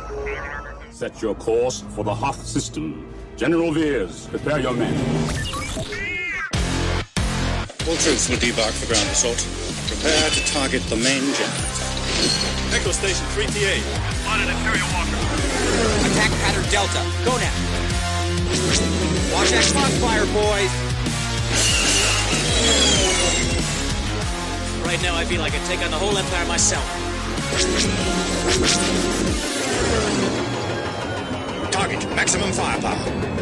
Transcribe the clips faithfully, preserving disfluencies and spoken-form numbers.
Set your course for the Hoth system. General Veers, prepare your men. All troops will debark for ground assault. Prepare to target the main jet. Echo Station three T A. Spotted Imperial Walker. Attack pattern Delta. Go now. Watch that crossfire, boys. Right now, I feel like I take on the whole Empire myself. Target maximum firepower.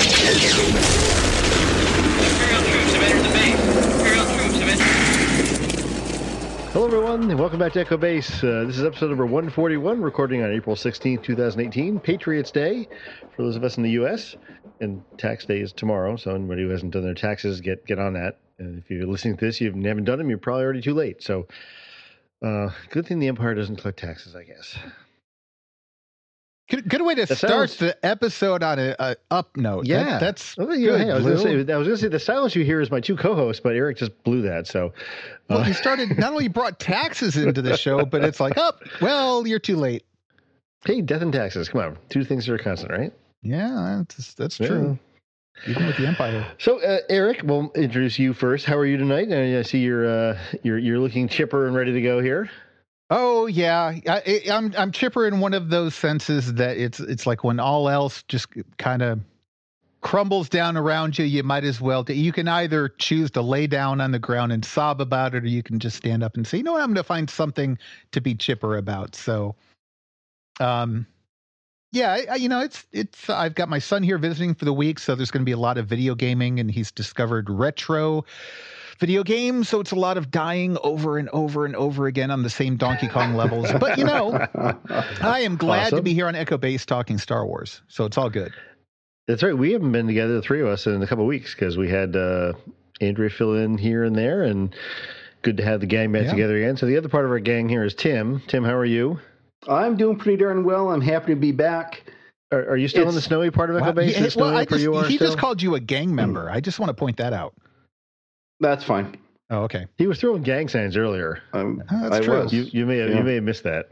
Imperial troops have entered the base. Imperial troops have entered. Hello, everyone, and welcome back to Echo Base. Uh, this is episode number one forty-one, recording on April sixteenth, twenty eighteen, Patriots Day for those of us in the U S, and tax day is tomorrow, so anybody who hasn't done their taxes, get get on that. And if you're listening to this, you haven't done them, you're probably already too late. So, uh, good thing the Empire doesn't collect taxes, I guess. Good, good way to that start sounds, the episode on a, a up note. Yeah, that, that's well, yeah, good. Hey, I was going to say, I was going to say the silence you hear is my two co-hosts, but Eric just blew that. So, uh, well, you started not only brought taxes into the show, but it's like, oh, well, you're too late. Hey, death and taxes. Come on, two things that are constant, right? Yeah, that's that's yeah. true. Even with the Empire. So, uh, Eric, we'll introduce you first. How are you tonight? I see you're uh, you're you're looking chipper and ready to go here. Oh yeah, I, I'm I'm chipper in one of those senses that it's it's like when all else just kind of crumbles down around you, you might as well. You can either choose to lay down on the ground and sob about it, or you can just stand up and say, you know what, I'm going to find something to be chipper about. So, um. Yeah, I, I, you know, it's it's. I've got my son here visiting for the week, so there's going to be a lot of video gaming, and he's discovered retro video games. So it's a lot of dying over and over and over again on the same Donkey Kong levels. But you know, I am glad awesome. to be here on Echo Base talking Star Wars. So it's all good. That's right. We haven't been together, the three of us, in a couple of weeks because we had uh, Andrea fill in here and there, and good to have the gang back Yeah. together again. So the other part of our gang here is Tim. Tim, how are you? I'm doing pretty darn well. I'm happy to be back. Are, are you still It's, in the snowy part of Echo Wow. Base? He, Is it well, snowy I up where just, you are he still? just called you a gang member. I just want to point that out. That's fine. Oh, okay. He was throwing gang signs earlier. Um, Oh, that's I true. was. You, you may have Yeah. you may have missed that.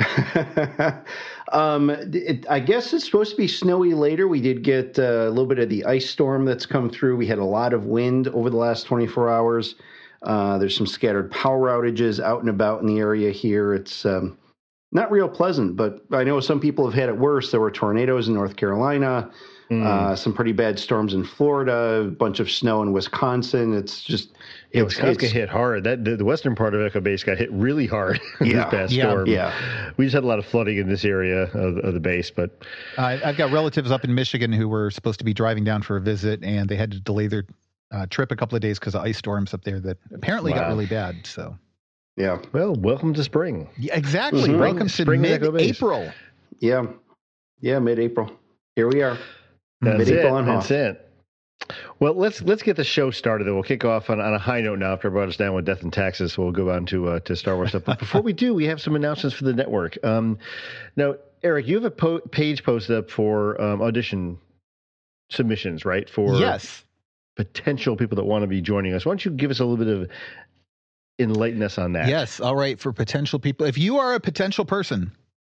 um, it, I guess it's supposed to be snowy later. We did get uh, a little bit of the ice storm that's come through. We had a lot of wind over the last twenty-four hours. Uh, there's some scattered power outages out and about in the area here. It's um, not real pleasant, but I know some people have had it worse. There were tornadoes in North Carolina, Mm. uh, some pretty bad storms in Florida, a bunch of snow in Wisconsin. It's just Yeah, it's, Wisconsin got it's- hit hard. That the, the western part of Echo Base got hit really hard in Yeah. this past Yeah. storm. Yeah. We just had a lot of flooding in this area of, of the base, but I, I've got relatives up in Michigan who were supposed to be driving down for a visit, and they had to delay their uh, trip a couple of days because of ice storms up there that apparently got Wow. really bad. So, yeah. well, welcome to spring. yeah, exactly. Mhm. Welcome to Spring at Echo Base. mid-April. Yeah. Yeah, mid-April. Here we are. That's it. Mid-April on That's Hoth. it. Well, let's let's get the show started. We'll kick off on, on a high note now. After I brought us down with death and taxes, so we'll go on to uh, to Star Wars stuff. But before we do, we have some announcements for the network. Um, now, Eric, you have a po- page posted up for um, audition submissions, right? For Yes. potential people that want to be joining us. Why don't you give us a little bit of enlighten us on that? Yes. All right. For potential people, if you are a potential person,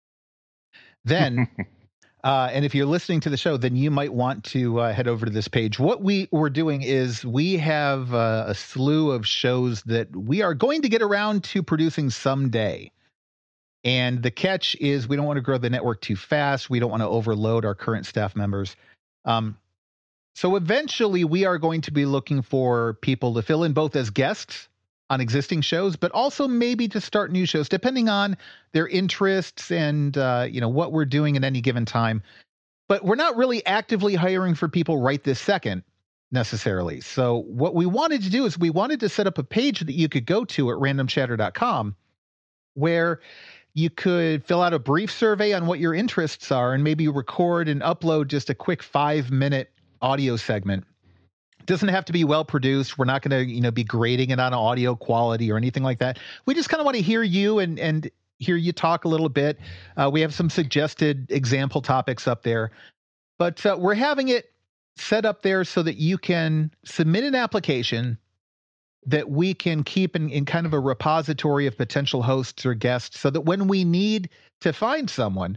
then, uh, and if you're listening to the show, then you might want to uh, head over to this page. What we were doing is we have uh, a slew of shows that we are going to get around to producing someday. And the catch is we don't want to grow the network too fast. We don't want to overload our current staff members. Um, so eventually we are going to be looking for people to fill in both as guests on existing shows, but also maybe to start new shows, depending on their interests and, uh, you know, what we're doing at any given time. But we're not really actively hiring for people right this second necessarily. So what we wanted to do is we wanted to set up a page that you could go to at random chatter dot com where you could fill out a brief survey on what your interests are and maybe record and upload just a quick five minute audio segment. It doesn't have to be well produced. We're not going to, you know, be grading it on audio quality or anything like that. We just kind of want to hear you and, and hear you talk a little bit. Uh, we have some suggested example topics up there, but uh, we're having it set up there so that you can submit an application that we can keep in, in kind of a repository of potential hosts or guests so that when we need to find someone,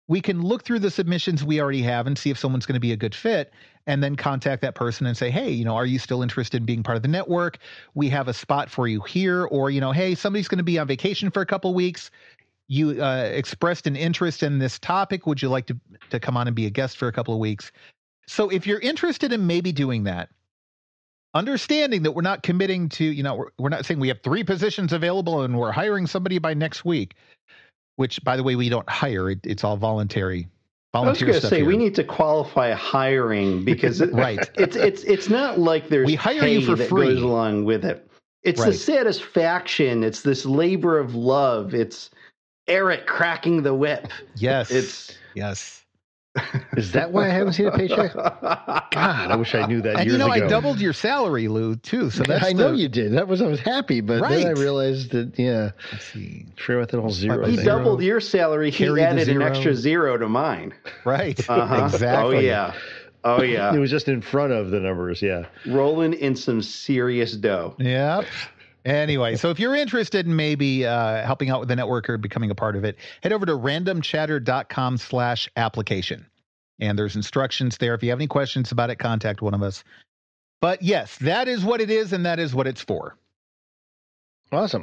we can look through the submissions we already have and see if someone's going to be a good fit, and then contact that person and say, hey, you know, are you still interested in being part of the network? We have a spot for you here. Or, you know, hey, somebody's going to be on vacation for a couple weeks. You uh, expressed an interest in this topic. Would you like to, to come on and be a guest for a couple of weeks? So if you're interested in maybe doing that, understanding that we're not committing to, you know, we're, we're not saying we have three positions available and we're hiring somebody by next week, which, by the way, we don't hire. It, it's all voluntary. I was going to say, here. we need to qualify hiring because it, right. it's it's it's not like there's we hire pay you for that free. goes along with it. It's right. the satisfaction. It's this labor of love. It's Eric cracking the whip. Yes. It's yes. Is that why I haven't seen a paycheck? God, I wish I knew that and years you know, ago. I doubled your salary, Lou, too. So that's I know the, you did. That was I was happy, but right. then I realized that yeah. Let's see. Forget about that whole zero. He thing. doubled your salary. He Carry added an zero. extra zero to mine. Right. Uh-huh. Exactly. Oh yeah. Oh yeah. It was just in front of the numbers. Yeah. Rolling in some serious dough. Yep. Anyway, so if you're interested in maybe uh, helping out with the network or becoming a part of it, head over to randomchatter.com slash application. And there's instructions there. If you have any questions about it, contact one of us. But yes, that is what it is, and that is what it's for. Awesome.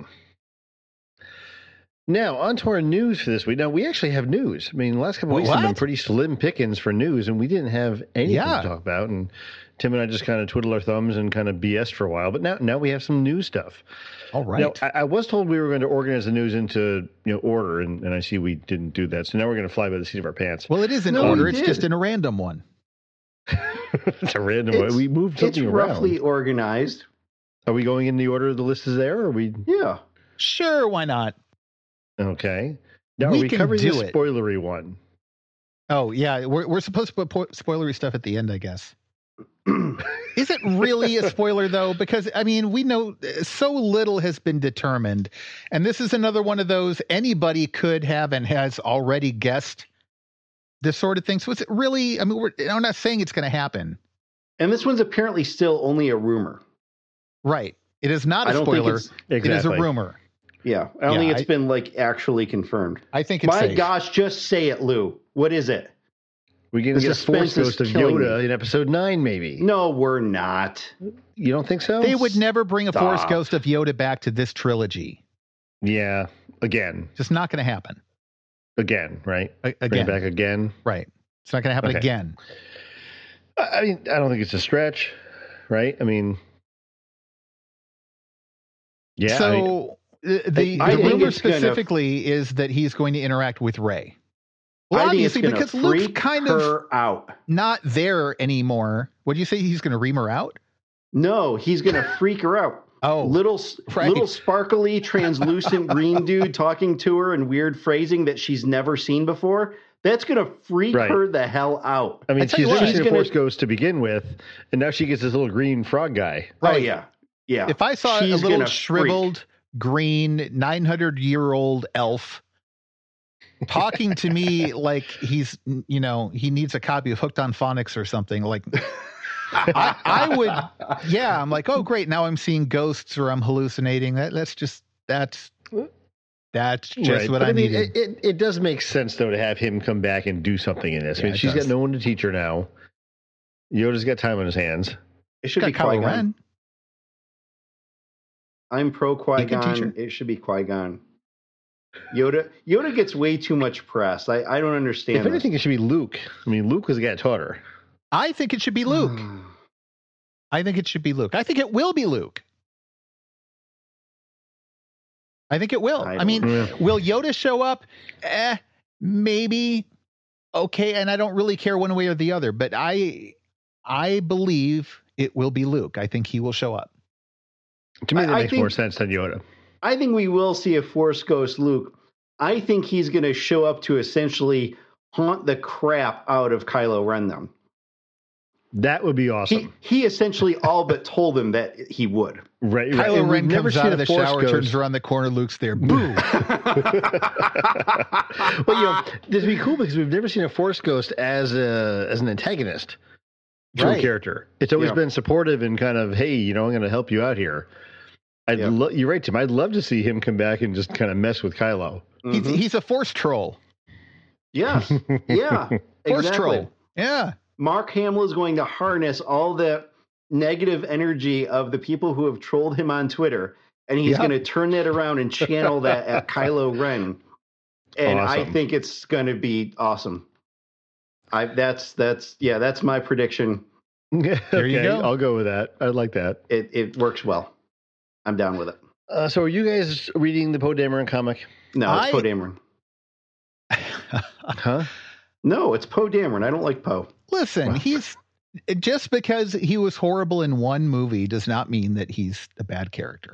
Now, on to our news for this week. Now, we actually have news. I mean, the last couple of weeks have been pretty slim pickings for news, and we didn't have anything Yeah. to talk about. And Tim and I just kind of twiddled our thumbs and kind of B S'd for a while. But now, now we have some news stuff. All right. Now, I, I was told we were going to organize the news into you know order, and, and I see we didn't do that. So now we're going to fly by the seat of our pants. Well, it is in No, order. we It's did. just in a random one. It's a random It's- way. We moved something It's around. roughly organized. Are we going in the order the list is there? Or are we Yeah. Sure, why not? okay? Now, We are we can covering do the it. spoilery one? Oh, yeah. We're, we're supposed to put po- spoilery stuff at the end, I guess. Is it really a spoiler, though? Because, I mean, we know so little has been determined. And this is another one of those anybody could have and has already guessed this sort of thing. So is it really, I mean, we're, I'm not saying it's going to happen. And this one's apparently still only a rumor. Right. It is not I a don't think spoiler. it's- It is a Exactly. rumor. Yeah. I don't Yeah, think it's I- been like actually confirmed. I think it's My safe. gosh, just say it, Lou. What is it? We're going The to get a Force suspense is Ghost of killing Yoda me. in episode nine, maybe. No, we're not. You don't think so? They would never bring a Force Stop. Ghost of Yoda back to this trilogy. Yeah. Again. Just not going to happen. Again, right? A- Bring again. it back again. Right. It's not going to happen Okay. again. I I mean, I don't think it's a stretch, right? I mean, yeah. I mean, so the, the, I the think rumor it's gonna- specifically is that he's going to interact with Rey. Well, I think it's obviously, gonna because Luke's freak kind of her out. not there anymore. What do you say? He's going to ream her out? No, he's gonna freak her out. Oh, Little, right. little sparkly, translucent green dude talking to her in weird phrasing that she's never seen before. That's gonna freak Right. her the hell out. I mean, I tell she's you what, never she's seen a gonna- Force Ghost to begin with, and now she gets this little green frog guy. Oh Right. yeah, yeah. if I saw She's a little gonna freak. shriveled, green, nine hundred year old elf talking to me like he's, you know, he needs a copy of Hooked on Phonics or something, like I, I would, yeah, I'm like, oh, great. Now I'm seeing ghosts or I'm hallucinating. That That's just, that's, that's just Right. what But I, I mean, needed. it, it, it does make sense, though, to have him come back and do something in this. Yeah, I mean, it she's does. got no one to teach her now. Yoda's got time on his hands. It should Got be Kylo Qui Gon. Ren. I'm pro Qui can teach her. Gon. It should be Qui Gon. Yoda. Yoda gets way too much press. I, I don't understand. If anything, it should be Luke. I mean, Luke was the guy that taught her. I think it should be this. Luke. I think it should be Luke. I think it will be Luke. I think it will. I I, mean, Yeah. will Yoda show up? Eh, maybe. Okay, and I don't really care one way or the other, but I I believe it will be Luke. I think he will show up. To me, that I- I makes think- more sense than Yoda. I think we will see a Force Ghost Luke. I think he's going to show up to essentially haunt the crap out of Kylo Ren. Them. That would be awesome. He he essentially all but told him that he would. right, right. Kylo And we've Ren never comes seen out a of the Force shower, Ghost. turns around the corner, Luke's there. Boo! Well, you know, this would be cool because we've never seen a Force Ghost as a as an antagonist to Right. a character. It's always Yeah. been supportive and kind of, hey, you know, I'm going to help you out here. I'd Yeah. lo- you're right, Tim. I'd love to see him come back and just kind of mess with Kylo. He's, Mhm. he's a force troll. Yes. Yeah. Force exactly. troll. Yeah. Mark Hamill is going to harness all the negative energy of the people who have trolled him on Twitter, and he's Yep. going to turn that around and channel that at Kylo Ren. And I Awesome. think it's going to be awesome. I that's that's yeah, that's my prediction. There okay, you go. I'll go with that. I like that. It it works well. I'm down with it. Uh, so, are you guys reading the Poe Dameron comic? No, it's I- Poe Dameron. Huh? No, it's Poe Dameron. I don't like Poe. Listen, he's just because he was horrible in one movie does not mean that he's a bad character.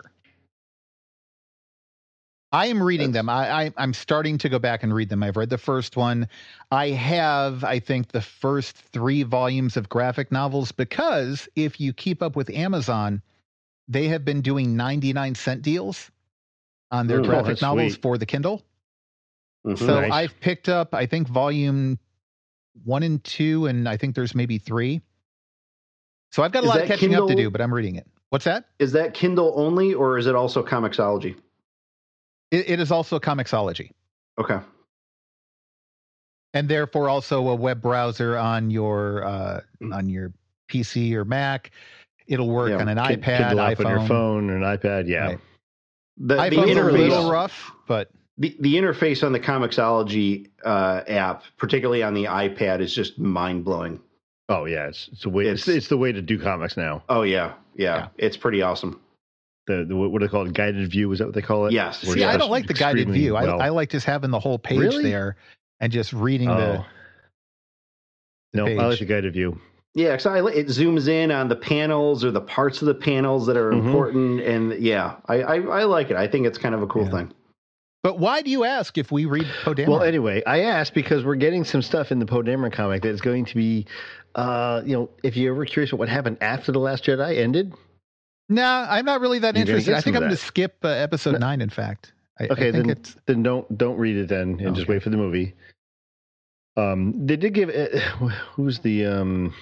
I am reading That's- them. I, I I'm starting to go back and read them. I've read the first one. I have, I think, the first three volumes of graphic novels because if you keep up with Amazon, they have been doing ninety-nine cent deals on their Ooh, graphic that's novels sweet. for the Kindle. Mhm. So Nice. I've picked up, I think, volume one and two, and I think there's maybe three. So I've got a Is lot of that catching up to Kindle- do, but I'm reading it. What's that? Is that Kindle only, or is it also Comixology? It, it is also Comixology, Okay. and therefore also a web browser on your uh, on your P C or Mac. It'll work Yeah, on an Kid- iPad, Kindle app iPhone. on your phone and iPad. Yeah. Right. The, the iPhone's a little interface, rough, but the, the interface on the Comixology uh, app, particularly on the iPad, is just mind blowing. Oh yeah, it's it's a way. It's, It's- it's the way to do comics now. Oh yeah, yeah, Yeah. it's pretty awesome. The, the what do they call it? Guided view, is that what they call it? Yes. Where see, it's I don't like the guided extremely view. well- I, I like just having the whole page Really? there and just reading Oh. the. the no, I like page. the guided view. Yeah, because it zooms in on the panels or the parts of the panels that are Mhm. important, and yeah, I, I I like it. I think it's kind of a cool Yeah. thing. But why do you ask if we read Poe Dameron? Well, anyway, I asked because we're getting some stuff in the Poe Dameron comic that is going to be, uh, you know, if you're ever curious what happened after The Last Jedi ended. Nah, I'm not really that You're gonna interested. get I think some I'm of going to that. skip uh, episode No. nine. In fact, I, Okay, I think then it's then don't don't read it then, and just Okay. wait for the movie. Um, they did give it. Who's the um,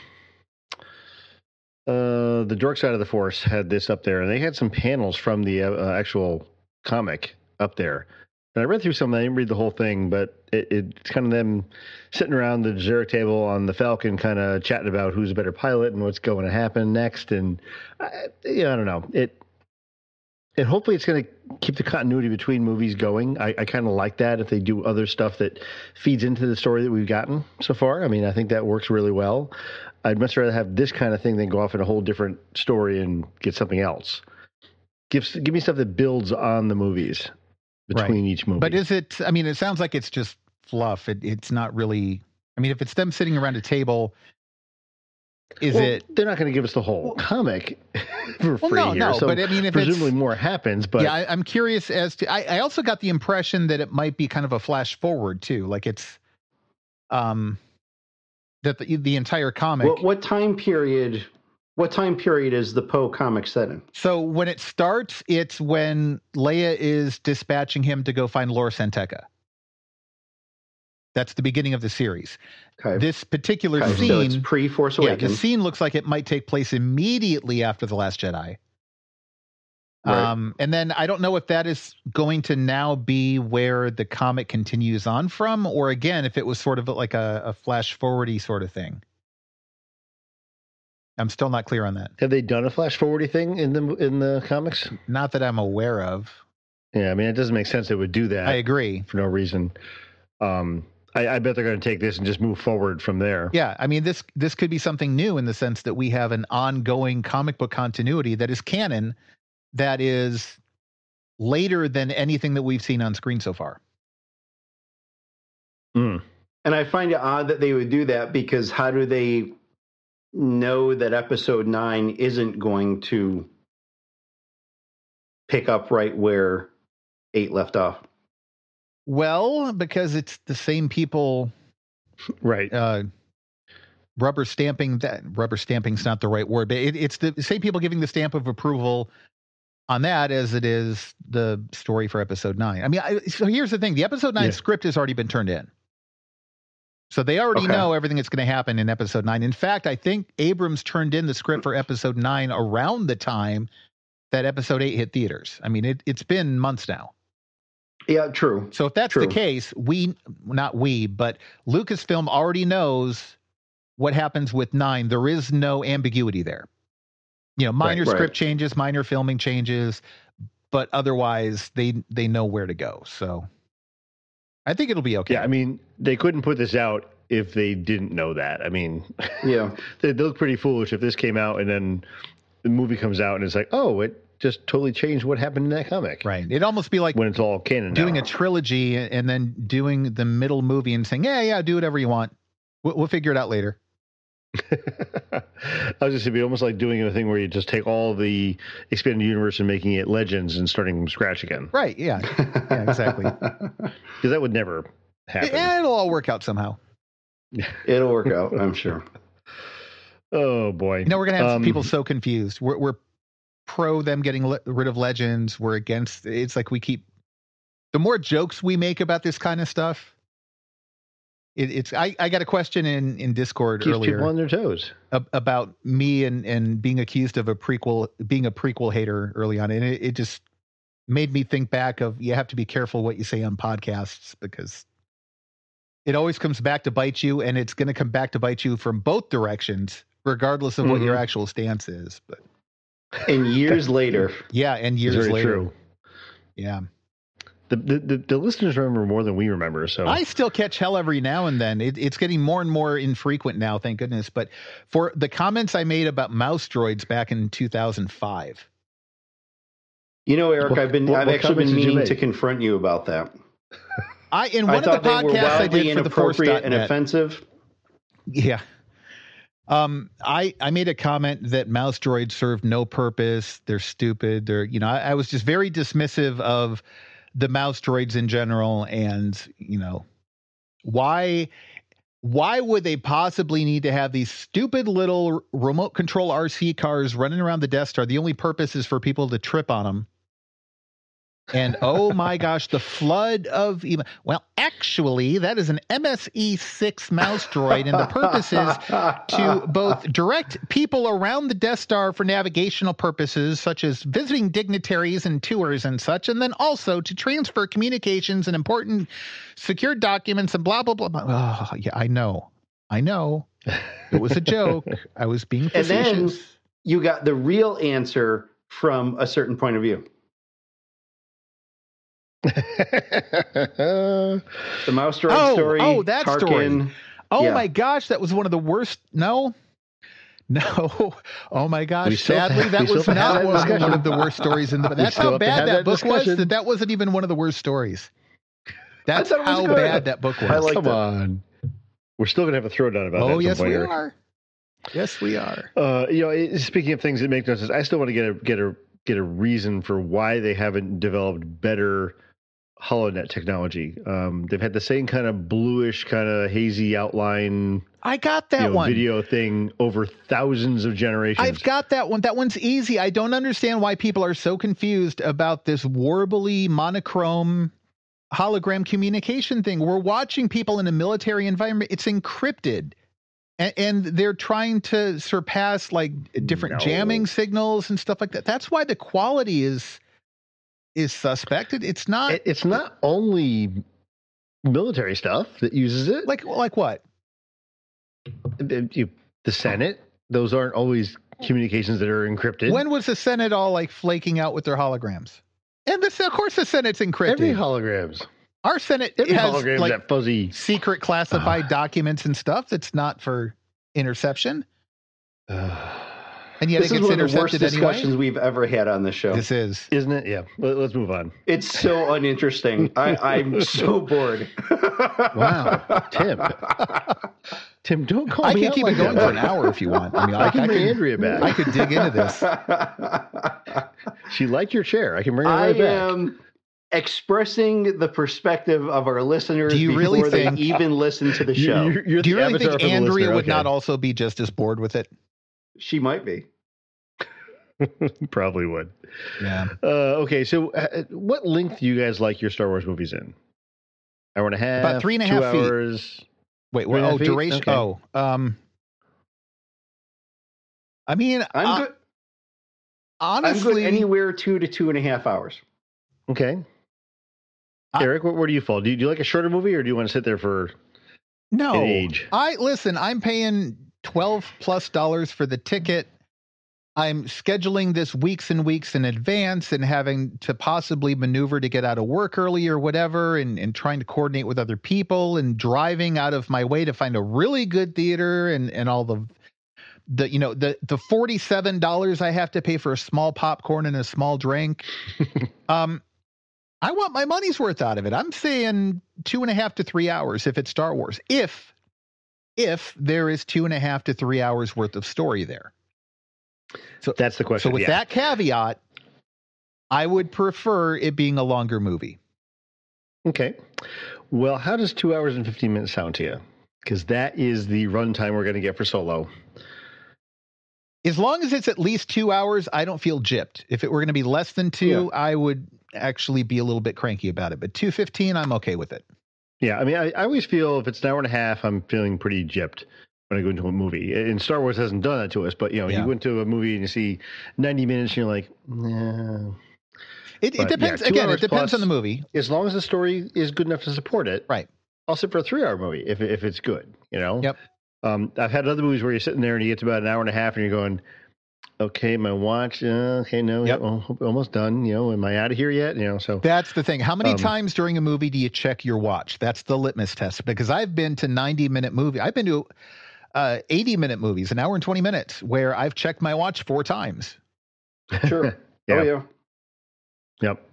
uh, the Dork Side of the Force had this up there, and they had some panels from the uh, actual comic up there. And I read through some. I didn't read the whole thing, but it, it's kind of them sitting around the dessert table on the Falcon, kind of chatting about who's a better pilot and what's going to happen next. And I, yeah, I don't know it. And hopefully it's going to keep the continuity between movies going. I, I kind of like that if they do other stuff that feeds into the story that we've gotten so far. I mean, I think that works really well. I'd much rather have this kind of thing than go off in a whole different story and get something else. Give, give me stuff that builds on the movies between each movie. But is it? I mean, it sounds like it's just fluff. It, it's not really. I mean, if it's them sitting around a table, is Well, it? They're not going to give us the whole comic for Well, free no, here. no. So but I mean, if presumably it's, more happens. But yeah, I, I'm curious as to. I, I also got the impression that it might be kind of a flash forward too. Like it's, um, that the, the entire comic. What what time period? What time period is the Poe comic set in? So when it starts, it's when Leia is dispatching him to go find Lor Santeca. That's the beginning of the series. Okay. This particular Okay, so it's scene, pre Force yeah, the Awakens. scene looks like it might take place immediately after The Last Jedi. Right. Um, and then I don't know if that is going to now be where the comic continues on from, or again, if it was sort of like a, a flash forwardy sort of thing. I'm still not clear on that. have they done a flash forwardy thing in the in the comics? Not that I'm aware of. Yeah, I mean, it doesn't make sense they would do that. I agree. For no reason. Um, I, I bet they're going to take this and just move forward from there. Yeah, I mean this this could be something new in the sense that we have an ongoing comic book continuity that is canon, that is later than anything that we've seen on screen so far. Mm. And I find it odd that they would do that, because how do they know that episode nine isn't going to pick up right where eight left off? Well, because it's the same people Right. uh, rubber stamping that. Rubber stamping's not the right word, but it, it's the same people giving the stamp of approval on that as it is the story for episode nine. I mean, I, so here's the thing: the episode nine Yeah. script has already been turned in, so they already Okay. know everything that's going to happen in episode nine. In fact, I think Abrams turned in the script for episode nine around the time that episode eight hit theaters. I mean, it, it's been months now. Yeah, true. So if that's True. the case, we, not we, but Lucasfilm already knows what happens with nine. There is no ambiguity there. You know, minor Right, script right. changes, minor filming changes, but otherwise they they know where to go. So I think it'll be okay. Yeah, I mean, they couldn't put this out if they didn't know that. I mean, Yeah. they look pretty foolish if this came out and then the movie comes out and it's like, oh, it just totally changed what happened in that comic. Right. It'd almost be like When it's all canon doing now. a trilogy and then doing the middle movie and saying, yeah, yeah, do whatever you want. We'll, we'll figure it out later. I was just to be almost like doing a thing where you just take all the expanded universe and making it Legends and starting from scratch again. Right. Yeah. Yeah, exactly. Because that would never happen. It, it'll all work out somehow. It'll work out, I'm sure. Oh boy. You know, we're going to have Um, people so confused. We're, we're pro them getting le- rid of Legends. We're against, it's like we keep, the more jokes we make about this kind of stuff, it, it's, I, I got a question in, in Discord keeps earlier people on their toes. ab- about me and, and being accused of a prequel, being a prequel hater early on. And it, it just made me think back of, you have to be careful what you say on podcasts because it always comes back to bite you, and it's going to come back to bite you from both directions, regardless of what your Mhm. actual stance is. But And years later, yeah, and It's years very later, true. yeah, The, the, the, the listeners remember more than we remember. So I still catch hell every now and then. It, it's getting more and more infrequent now, thank goodness. But for the comments I made about mouse droids back in two thousand five, you know, Eric, What- I've been, what- I've what actually been comments did you meaning to make? confront you about that. I in I one of thought the they were podcasts I wildly did for the Force inappropriate and dot net, offensive. yeah. Um, I, I made a comment that mouse droids serve no purpose. They're stupid. They're, you know, I, I was just very dismissive of the mouse droids in general. And, you know, why, why would they possibly need to have these stupid little remote control R C cars running around the Death Star? The only purpose is for people to trip on them. And oh my gosh, the flood of email. Well, actually, that is an M S E six mouse droid, and the purpose is to both direct people around the Death Star for navigational purposes, such as visiting dignitaries and tours and such, and then also to transfer communications and important secure documents and blah, blah, blah. blah. Oh, yeah, I know. I know. It was a joke. I was being And then facetious. you got the real answer from a certain point of view. The mouse droid Oh, story. oh, that Tarkin. story. Oh Yeah. my gosh, that was one of the worst. No, no. Oh my We gosh, still have sadly, to- that we was still have to not have that one, discussion. one of the worst stories in the. That's still how have to bad have that, that book was. discussion. That that wasn't even one of the worst stories. That's thought it was how good. bad that book was. I like Come that. on. We're still going to have a throwdown about that. oh at some yes, point, we Eric. are. Yes, we are. Uh, you know, it- speaking of things that make no sense, I still want to get a get a get a reason for why they haven't developed better HoloNet technology. Um, they've had the same kind of bluish, kind of hazy outline, I got that you know, one. video thing over thousands of generations. I've got that one. That one's easy. I don't understand why people are so confused about this warbly monochrome hologram communication thing. We're watching people in a military environment. It's encrypted. And, and they're trying to surpass like different No. jamming signals and stuff like that. That's why the quality is is suspected. It's not It- it's not only military stuff that uses it. like like what? Like you, the Senate, those aren't always communications that are encrypted. When was the Senate all like flaking out with their holograms? And this, of course, the Senate's encrypted. Every holograms. Our Senate Every has hologram's like that fuzzy. secret classified documents and stuff that's not for interception, and yet This it is gets one of the worst intercepted discussions anyway. we've ever had on this show. This is. Isn't it? Yeah. Let, let's move on. It's so uninteresting. I, I'm so bored. Wow. Tim. Tim, don't call I me can out keep like it going that. for an hour if you want. I mean, I I, can I bring could, Andrea back. I could dig into this. She liked your chair. I can bring her I right back. am expressing the perspective of our listeners Do you before really they think- even listen to the You- show. you're- you're Do you the really avatar think for the Andrea listener. would Okay. not also be just as bored with it? She might be. Probably would. Yeah. Uh, okay, so uh, what length do you guys like your Star Wars movies in? Hour and a half? About three and a two half feet. hours? Wait. Three and a Well, half oh, feet? duration. Okay. Oh, um. I mean, I'm uh, good. I'm honestly, good anywhere two to two and a half hours. Okay. I, Eric, where, where do you fall? Do you, do you like a shorter movie, or do you want to sit there for no an age? I listen. I'm paying twelve plus dollars for the ticket. I'm scheduling this weeks and weeks in advance and having to possibly maneuver to get out of work early or whatever, and, and trying to coordinate with other people and driving out of my way to find a really good theater and, and all the, the, you know, the, the forty-seven dollars I have to pay for a small popcorn and a small drink. um, I want my money's worth out of it. I'm saying two and a half to three hours if it's Star Wars, if, if there is two and a half to three hours worth of story there. So that's the question. So with yeah. that caveat, I would prefer it being a longer movie. Okay. Well, how does two hours and fifteen minutes sound to you? Because that is the runtime we're going to get for Solo. As long as it's at least two hours, I don't feel gypped. If it were going to be less than two, yeah. I would actually be a little bit cranky about it. But two fifteen, I'm okay with it. Yeah, I mean, I, I always feel if it's an hour and a half, I'm feeling pretty gypped when I go into a movie. And Star Wars hasn't done that to us, but you know, yeah. you go into a movie and you see ninety minutes and you're like, nah. It, it depends. Yeah, Again, it depends plus, on the movie. As long as the story is good enough to support it. Right. I'll sit for a three hour movie if, if it's good, you know? Yep. Um, I've had other movies where you're sitting there and you get to about an hour and a half and you're going, okay, my watch, uh, okay, no, yep. well, almost done, you know, am I out of here yet? You know, so. That's the thing. How many um, times during a movie do you check your watch? That's the litmus test. Because I've been to ninety minute movie. I've been to uh, eighty minute movies, an hour and twenty minutes, where I've checked my watch four times. Sure. yeah. Oh, yeah. Yep.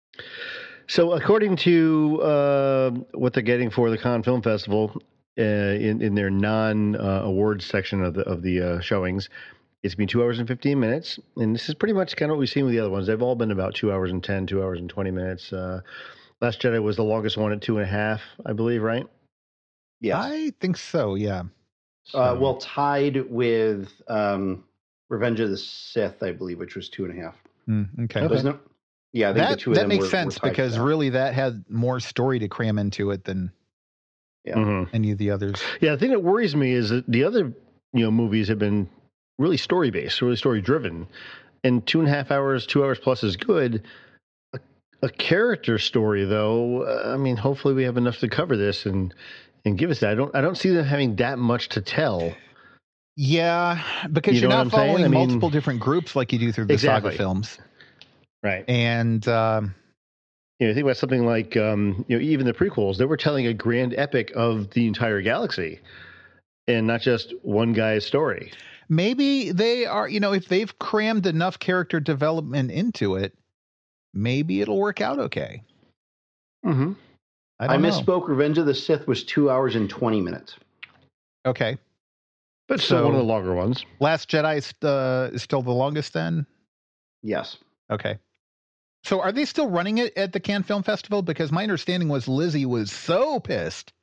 So according to uh, what they're getting for the Cannes Film Festival uh, in, in their non-awards uh, section of the, of the uh, showings, it's been two hours and fifteen minutes. And this is pretty much kind of what we've seen with the other ones. They've all been about two hours and ten, two hours and twenty minutes. Uh, Last Jedi was the longest one at two and a half, I believe, right? Yeah. I think so, yeah. So. Uh, well, tied with um, Revenge of the Sith, I believe, which was two and a half. Mm, okay. Wasn't it? Yeah, I think that, the two of that them makes were, sense were because really that had more story to cram into it than yeah. mm-hmm. any of the others. Yeah, the thing that worries me is that the other you know movies have been really story based, really story driven, and two and a half hours, two hours plus is good. A, a character story, though, uh, I mean, hopefully we have enough to cover this and and give us that. I don't I don't see them having that much to tell. Yeah, because you you're know not following I mean, multiple different groups like you do through the exactly. saga films. Right. And, um, you know, think about something like, um, you know, even the prequels, they were telling a grand epic of the entire galaxy and not just one guy's story. Maybe they are, you know, if they've crammed enough character development into it, maybe it'll work out okay. Mm-hmm. I, I don't misspoke. know. Revenge of the Sith was two hours and twenty minutes. Okay. But still so, one of the longer ones. Last Jedi is, uh, is still the longest then? Yes. Okay. So are they still running it at the Cannes Film Festival? Because my understanding was Lizzie was so pissed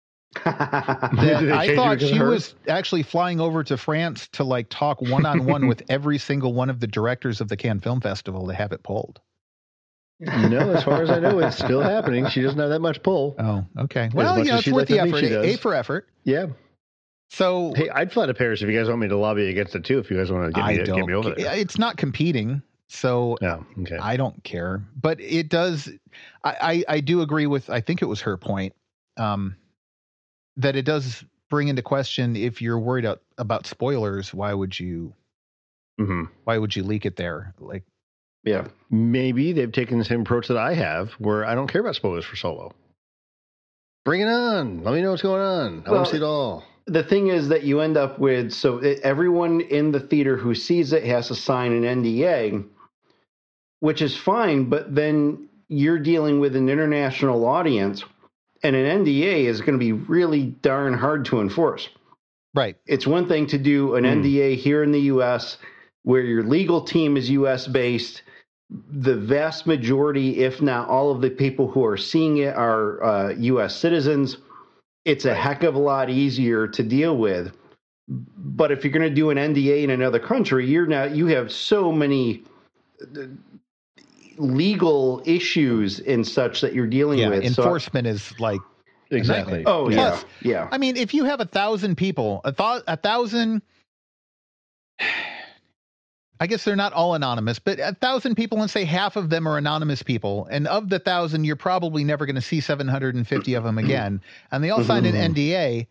that I thought she was actually flying over to France to like talk one-on-one with every single one of the directors of the Cannes Film Festival to have it pulled. No, as far as I know, it's still happening. She doesn't have that much pull. Oh, okay. Well, you know, it's worth the effort. A for effort. Yeah. So, hey, I'd fly to Paris if you guys want me to lobby against it too. If you guys want to get me, get me over there. It's not competing. So yeah, okay. I don't care, but it does. I, I, I do agree with, I think it was her point, um, that it does bring into question, if you're worried about, about spoilers, why would you, mm-hmm. why would you leak it there? Like, yeah, maybe they've taken the same approach that I have, where I don't care about spoilers for Solo. Bring it on. Let me know what's going on. I well, want to see it all. The thing is that you end up with, so it, everyone in the theater who sees it has to sign an N D A, which is fine, but then you're dealing with an international audience, and an N D A is going to be really darn hard to enforce. Right. It's one thing to do an mm. N D A here in the U S where your legal team is U S based. The vast majority, if not all of the people who are seeing it are uh, U S citizens. It's a right. heck of a lot easier to deal with. But if you're going to do an N D A in another country, you're not, you have so many legal issues and such that you're dealing yeah, with. Enforcement so, is like exactly. Oh Plus, yeah, yeah. I mean, if you have a thousand people, a, th- a thousand, I guess they're not all anonymous, but a thousand people, and say half of them are anonymous people. And of the thousand, you're probably never going to see seven hundred fifty of them again. And they all signed an N D A.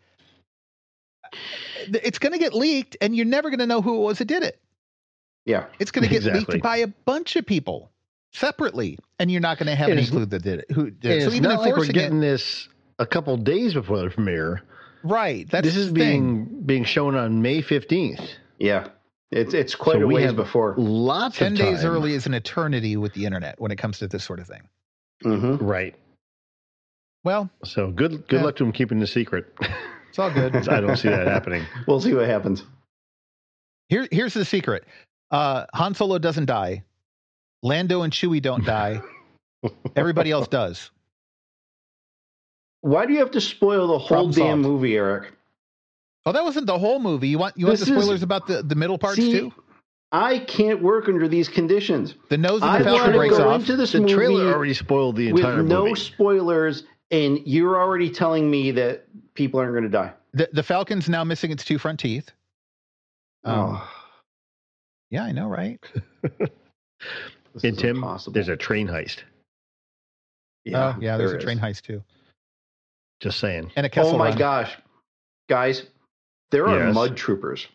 It's going to get leaked, and you're never going to know who it was that did it. Yeah. It's going to get Exactly. leaked by a bunch of people separately, and you're not going to have And any it's- clue that did it. Who did And it. So it's even not like we're enforcing getting it, this a couple days before the premiere. right? That's This is the thing. being being shown on May fifteenth. Yeah. It's it's quite So a we ways have before. Lots Ten of days time. early is an eternity with the internet when it comes to this sort of thing. hmm Right. Well, So good good Yeah. luck to him keeping the secret. it's all good. I don't see that happening. We'll see what happens. Here, here's the secret. Uh, Han Solo doesn't die. Lando and Chewie don't die. Everybody else does. Why do you have to spoil the whole Problem damn solved. movie, Eric? Oh, that wasn't the whole movie. You want you want This the is- spoilers about the, the middle parts See, too? I can't work under these conditions. The nose of I the want Falcon to breaks go off. into this The movie trailer already spoiled the with entire no movie. spoilers, and you're already telling me that people aren't going to die. The, the Falcon's now missing its two front teeth. Um, oh, Yeah, I know, right? this And is Tim, impossible. there's a train heist. Yeah, oh, yeah. There's there a train is. heist too, Just saying. and a Kessel Oh my Run. gosh, guys, there are Yes. mud troopers.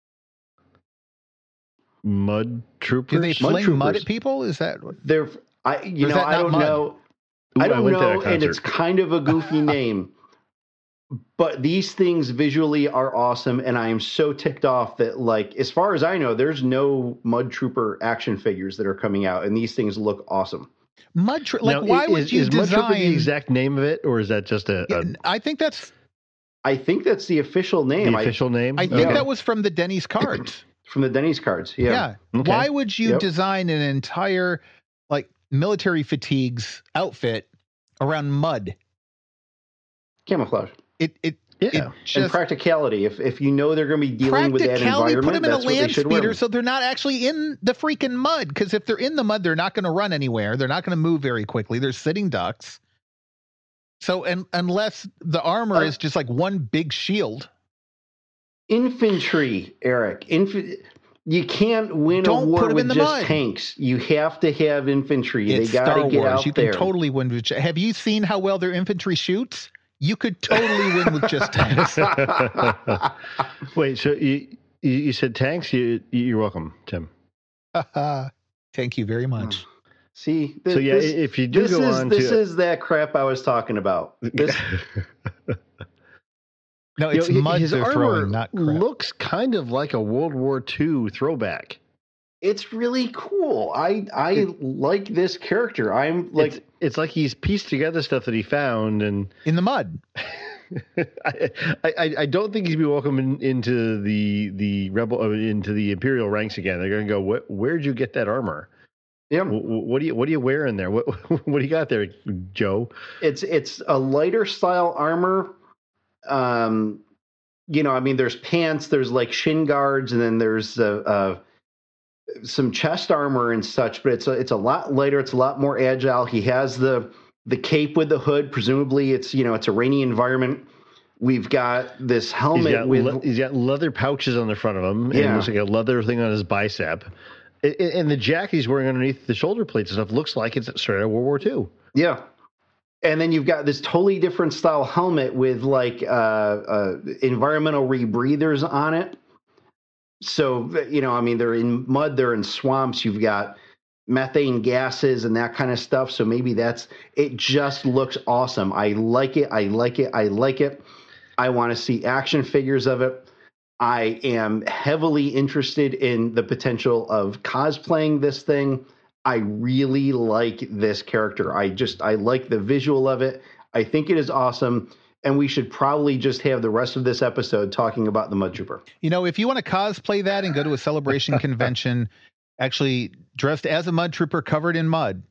Mud troopers. Do they Mud fling mud troopers. at people? Is that what? They're, I, you Or is know, that I not don't mud? know. Ooh, I I don't went to that know, and concert. it's kind of a goofy name. But these things visually are awesome, and I am so ticked off that, like, as far as I know, there's no Mud Trooper action figures that are coming out, and these things look awesome. Mud tro- like Now, why is, would you is Mud Trooper design? the exact name of it, or is that just a, Yeah, a I think that's. I think that's the official the name. I- official name? I think Yeah. that was from the Denny's cards. from the Denny's cards. Yeah. Yeah. Okay. Why would you Yep. design an entire like military fatigues outfit around mud? Camouflage It it Yeah. it and just practicality. If if you know they're going to be dealing with that practicality. environment, Put them in a that's what they land should wear. speeder so they're not actually in the freaking mud. Because if they're in the mud, they're not going to run anywhere. They're not going to move very quickly. They're sitting ducks. So and unless the armor Uh, is just like one big shield, Infantry, Eric. Inf- you can't win Don't a war put 'em with in the just mud. tanks. You have to have infantry. it's they got Star to get Wars. out You there. can totally win with. Have you seen how well their infantry shoots? You could totally win with just tanks. Wait, so you you you said tanks? You you're welcome, Tim. Thank you very much. See, So yeah, this, if you do this go is on this to is that crap I was talking about. This, No, You it's know, mud his they're armor throwing, not crap. looks kind of like a World War Two throwback. it's really cool. I I like this character. I'm like, it's, it's like he's pieced together stuff that he found, and In the mud. I, I I don't think he's be welcome in, into the the rebel uh, into the Imperial ranks again. They're going to go, what? Where'd you get that armor? yeah, What, what do you what do you wear in there? What what do you got there, Joe? it's it's a lighter style armor. Um, you know, I mean, there's pants, there's like shin guards, and then there's uh, uh some chest armor and such. But it's a, it's a lot lighter. It's a lot more agile. He has the the cape with the hood. Presumably, it's you know it's a rainy environment. We've got this He's helmet got with le- he's got leather pouches on the front of him, and Yeah. it looks like a leather thing on his bicep. And, and the jacket he's wearing underneath the shoulder plates and stuff looks like it's straight out of World War Two. yeah. And then you've got this totally different style helmet with like uh, uh, environmental rebreathers on it. So, you know, I mean, they're in mud, they're in swamps. You've got methane gases and that kind of stuff. So maybe that's it. Just looks awesome. I like it. I like it. I like it. I want to see action figures of it. I am heavily interested in the potential of cosplaying this thing. I really like this character. I just, I like the visual of it. I think it is awesome. And we should probably just have the rest of this episode talking about the Mud Trooper. You know, if you want to cosplay that and go to a celebration convention, actually dressed as a mud trooper covered in mud,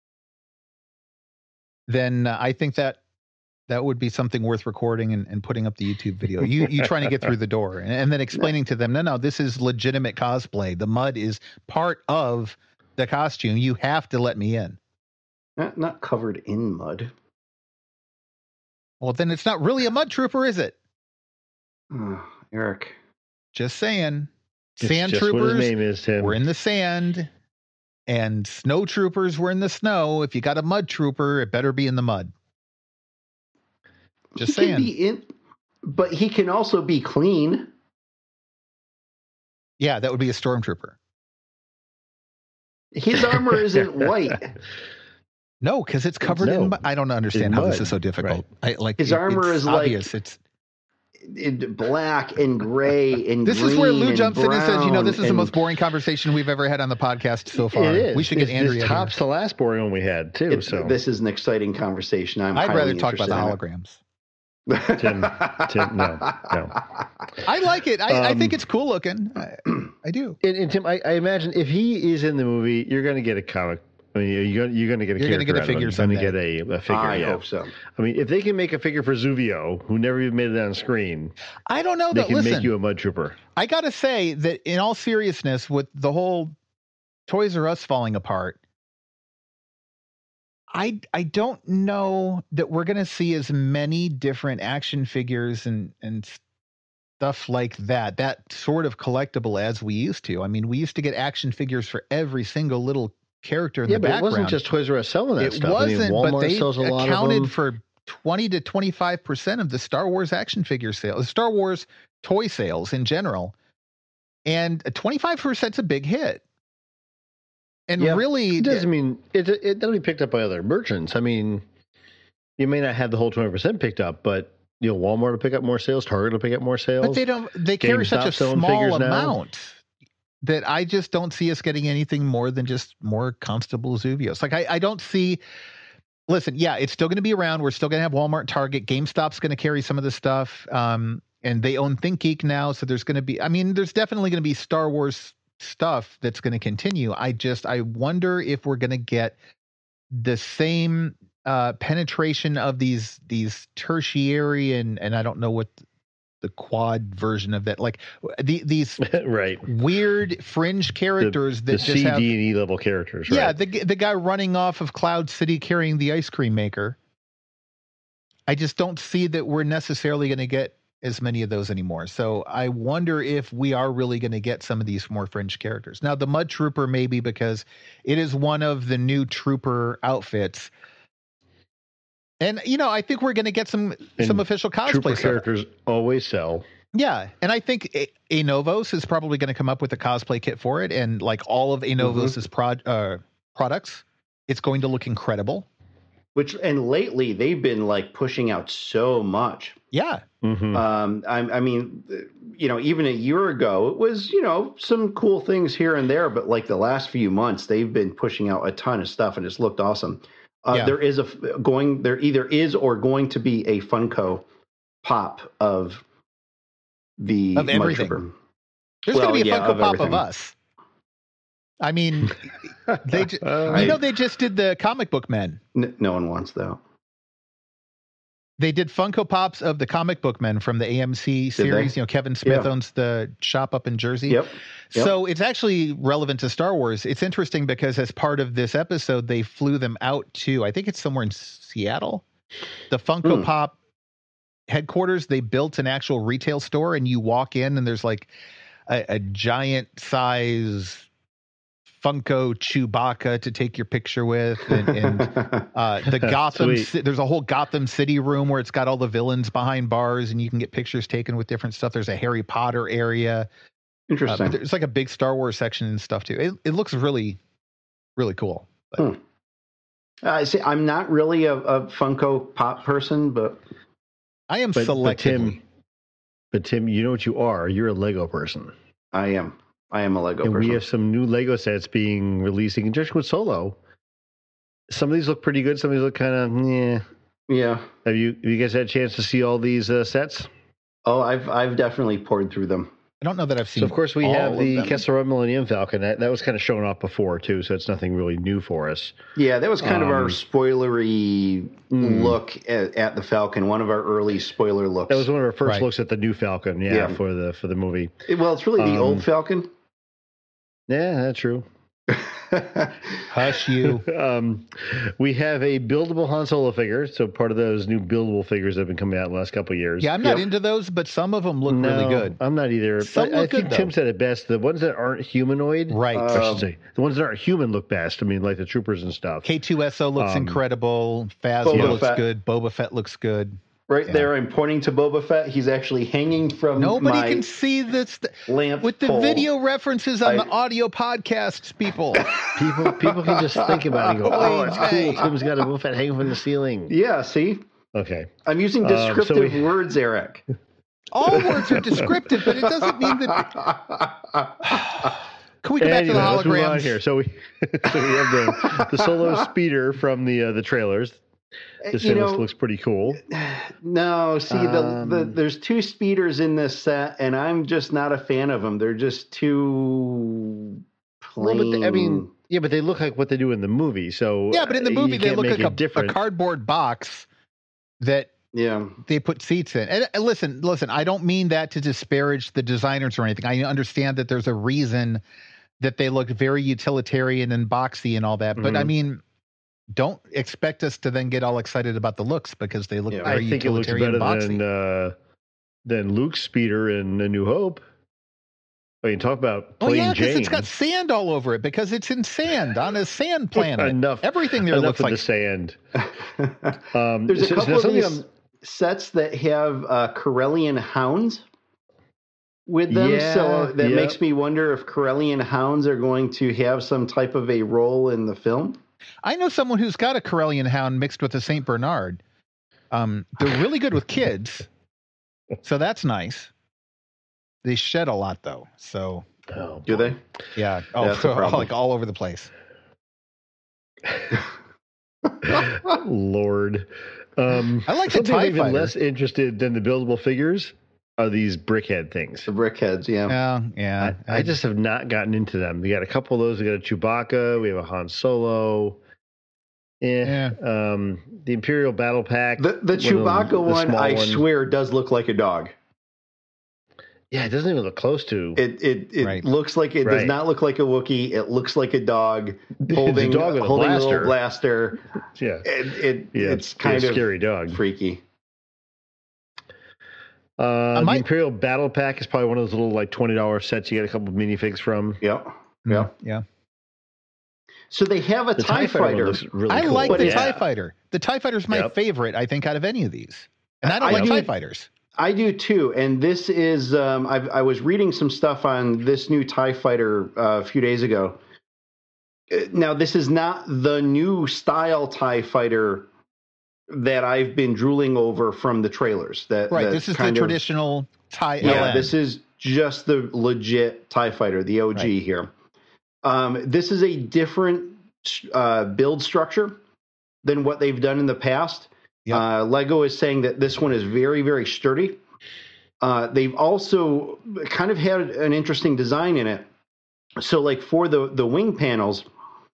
then uh, I think that that would be something worth recording and, and putting up the YouTube video. You you trying to get through the door and, and then explaining to them, no, no, this is legitimate cosplay. The mud is part of the costume. You have to let me in. Not, not covered in mud. Well, then it's not really a mud trooper, is it? Oh, Eric. Just saying. Sand just what troopers his name is, Tim. were in the sand, and snow troopers were in the snow. If you got a mud trooper, it better be in the mud. Just he saying. Can be in, but he can also be clean. Yeah, that would be a stormtrooper. His armor isn't white. No, because it's covered No. in mud. I don't understand In how mud. this is so difficult. I, like His it- armor it's is like- obvious. It's In black and gray and this green is where Lou and jumps in and says, "You know, this is brown the most and- boring conversation we've ever had on the podcast so far. It is. We should get It's- Andrea This here. tops the last boring one we had too. It's- So This is an exciting conversation. I'm I'd highly rather talk about the interested in it. holograms. Tim, Tim, no, no. I like it. I, I Um, think it's cool looking. I, I do. And, and Tim, I, I imagine if he is in the movie, you're going to get a comic. I mean, you're going you're going to get a You're gonna character get a out of him. figure You're going to someday. get a, a figure. I yeah. hope so. I mean, if they can make a figure for Zuvio, who never even made it on screen, I don't know they though. can Listen, make you a mud trooper. I got to say that in all seriousness, with the whole Toys R Us falling apart, I I don't know that we're going to see as many different action figures and and stuff like that. That sort of collectible as we used to. I mean, we used to get action figures for every single little character in Yeah, the but background. it wasn't just Toys R Us selling that it stuff. wasn't, I mean, Walmart but they sells a lot of accounted them. for twenty to twenty-five percent of the Star Wars action figure sales, Star Wars toy sales in general. And twenty-five percent is a big hit. And Yeah, really, It doesn't mean it. It that'll be picked up by other merchants. I mean, you may not have the whole twenty percent picked up, but you know, Walmart will pick up more sales. Target will pick up more sales. but they don't, they carry such a GameStop selling small figures now. amount that I just don't see us getting anything more than just more Constable Zuvios. Like I, I don't see, listen, yeah, it's still going to be around. We're still going to have Walmart, Target, GameStop's going to carry some of the stuff. Um, and they own ThinkGeek now. So there's going to be, I mean, there's definitely going to be Star Wars stuff that's going to continue. I just, I wonder if we're going to get the same uh, penetration of these, these tertiary and, and I don't know what the quad version of that, like the, these right. weird fringe characters the, that the just C, have, D, and E level characters. Right? yeah, the the guy running off of Cloud City carrying the ice cream maker. I just don't see that we're necessarily going to get as many of those anymore. So I wonder if we are really going to get some of these more fringe characters. Now, the Mud Trooper, maybe because it is one of the new Trooper outfits. And, you know, I think we're going to get some And some official cosplay Trooper stuff. characters always sell. Yeah, and I think A- Anovos is probably going to come up with a cosplay kit for it, and like all of Anovos' prod, uh, products, it's going to look incredible. Which and lately they've been like pushing out so much. Yeah, Mm-hmm. Um, I, I mean, you know, even a year ago, it was, you know, some cool things here and there, but like the last few months, they've been pushing out a ton of stuff and it's looked awesome. Uh, Yeah. There is a going, there either is or going to be a Funko pop of the Of Mud everything. Trooper. there's Well, going to be a yeah, Funko of Pop everything. of us. I mean, they ju- Uh, you know they just did the comic book men. N- no one wants that. They did Funko Pops of the comic book men from the A M C series. they? You know, Kevin Smith Yeah. owns the shop up in Jersey. Yep. Yep. So it's actually relevant to Star Wars. It's interesting because as part of this episode, they flew them out to, I think it's somewhere in Seattle, the Funko Hmm. Pop headquarters. They built an actual retail store and you walk in and there's like a, a giant size Funko Chewbacca to take your picture with. And, and uh, the Gotham, Sweet. Ci- there's a whole Gotham City room where it's got all the villains behind bars and you can get pictures taken with different stuff. There's a Harry Potter area. Uh, Interesting. but there's like a big Star Wars section and stuff too. It, it looks really, really cool. But, Hmm. Uh, see, I'm not really a, a Funko Pop person, but I am But, but selectively. Tim, but Tim, you know what you are? You're a Lego person. I am. I am a Lego And person. we have some new Lego sets being released in conjunction with Solo. Some of these look pretty good. Some of these look kind of, yeah. Yeah. Have you, have you guys had a chance to see all these uh, sets? Oh, I've I've definitely poured through them. I don't know that I've seen. So, of course, we all have of the them. Kessel Run Millennium Falcon. That, that was kind of shown off before, too, so it's nothing really new for us. Yeah, that was kind of our Um, spoilery Mm. look at, at the Falcon. One of our early spoiler looks. That was one of our first Right. looks at the new Falcon, yeah, Yeah. for the for the movie. It- well, it's really the um, old Falcon. Yeah, that's true. Hush you. Um, we have a buildable Han Solo figure, so part of those new buildable figures that have been coming out in the last couple of years. Yeah, I'm not Yep. into those, but some of them look no, really good. I'm not either. Some I, I look think good, Tim though. said it best. The ones that aren't humanoid, Right. I should Um, say, the ones that aren't human look best. I mean, like the troopers and stuff. K two S O looks Um, incredible. Phasma Boba looks Fett. good. Boba Fett looks good. Right Yeah. there, I'm pointing to Boba Fett. He's actually hanging from Nobody my can see this lamp with the pole. video references on I- the audio podcasts, people. People, people can just think about it and go, "Oh, it's Hey. cool. Tim's got a Boba Fett hanging from the ceiling." Yeah, see? Okay. I'm using Um, so descriptive we- words, Eric. All words are descriptive, but it doesn't mean that. Can we go back to Anyway, the let's move on holograms? here. So we, so we have the, the Solo speeder from the uh, the trailers. This You thing looks, know- looks pretty cool. No, see, the, the Um, there's two speeders in this set, and I'm just not a fan of them. They're just too Well, plain. but the- I mean, yeah, but they look like what they do in the movie. So Yeah, but in the uh, movie you they can't look make like it a, a different. cardboard box that yeah. they put seats in. And, and listen, listen, I don't mean that to disparage the designers or anything. I understand that there's a reason that they look very utilitarian and boxy and all that. But I Mhm. mean, don't expect us to then get all excited about the looks because they look Yeah, very I think it looks utilitarian better and boxy. than uh, than Luke's speeder in A New Hope. I mean, talk about Oh plain yeah, because Jane. it's got sand all over it because it's in sand on a sand planet. Enough- Everything there enough looks of like the sand. Um, There's a so- so couple of something these I'm- sets that have uh, Corellian hounds with them, Yeah, so that yeah. makes me wonder if Corellian hounds are going to have some type of a role in the film. I know someone who's got a Corellian hound mixed with a Saint Bernard. Um, they're really good with kids, so that's nice. They shed a lot though, so Oh, Do they? yeah, oh, That's a problem. like all over the place. Lord. Um, I like the something I'm TIE even fighter. less interested than the buildable figures are these brickhead things. The brickheads, yeah. Yeah, yeah. I, I just have not gotten into them. We got a couple of those. We got a Chewbacca. We have a Han Solo. Eh. Yeah. Um, the Imperial Battle Pack. The the of them, Chewbacca the one, small I one. swear, does look like a dog. Yeah, it doesn't even look close to. It it, it Right. looks like it does Right. not look like a Wookiee. It looks like a dog It's a holding dog with a holding a blaster. little blaster. yeah, It, it yeah, it's a kind of scary dog. freaky. Uh, might- the Imperial Battle Pack is probably one of those little like twenty dollar sets you get a couple of minifigs from. Yep. yeah, Yeah. yeah. So they have a The TIE, TIE Fighter one fighter. looks really I cool. like But the it's- TIE Fighter. The TIE Fighter is my Yep. favorite, I think, out of any of these. And I don't I like do- TIE Fighters. I do too, and this is um, I've, I was reading some stuff on this new TIE fighter uh, a few days ago. Uh, Now, this is not the new style TIE fighter that I've been drooling over from the trailers. That Right. that This is the kind of- traditional TIE L Yeah, N. this is just the legit TIE fighter, the O G Right. here. Um, this is a different uh, build structure than what they've done in the past. Yep. Uh, Lego is saying that this one is very, very sturdy. Uh, they've also kind of had an interesting design in it. So, like for the the wing panels,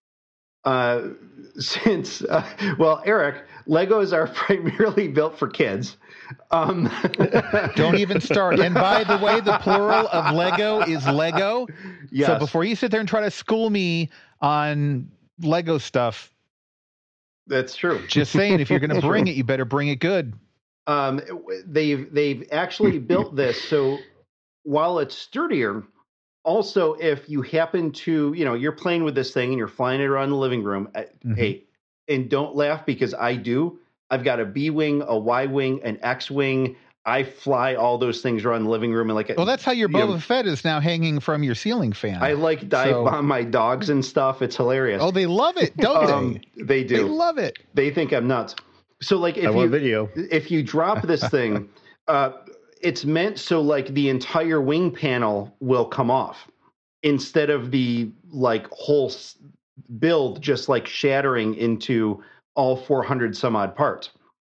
uh, since uh, well, Eric, Legos are primarily built for kids. Um, Don't even start. And by the way, the plural of Lego is Lego. yes. So before you sit there and try to school me on Lego stuff, That's true. just saying, if you're going to bring it, you better bring it good. Um, they've they've actually built this so while it's sturdier. Also, if you happen to, you know, you're playing with this thing and you're flying it around the living room, uh, Mhm. hey, and don't laugh because I do. I've got a B wing, a Y wing, an X wing. I fly all those things around the living room and like. Well, that's how your you know, Boba Fett is now hanging from your ceiling fan. I like dive So- bomb my dogs and stuff. It's hilarious. Oh, they love it, don't um, they? they They do. love it. They think I'm nuts. So, like, if I you want video. if you drop this thing, uh, it's meant so like the entire wing panel will come off instead of the like whole s- build just like shattering into all four hundred some odd parts.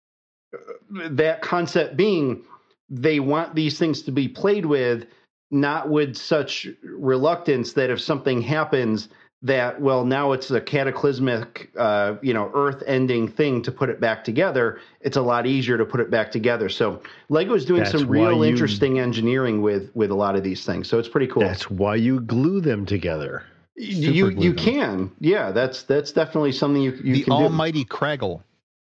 Uh, That concept being they want these things to be played with, not with such reluctance that if something happens that, well, now it's a cataclysmic, uh, you know, earth-ending thing to put it back together. It's a lot easier to put it back together. So Lego's doing That's some why real you- interesting engineering with with a lot of these things. So it's pretty cool. That's why you glue them together. You you can. Yeah, that's that's definitely something you, you the can almighty do. Craggle.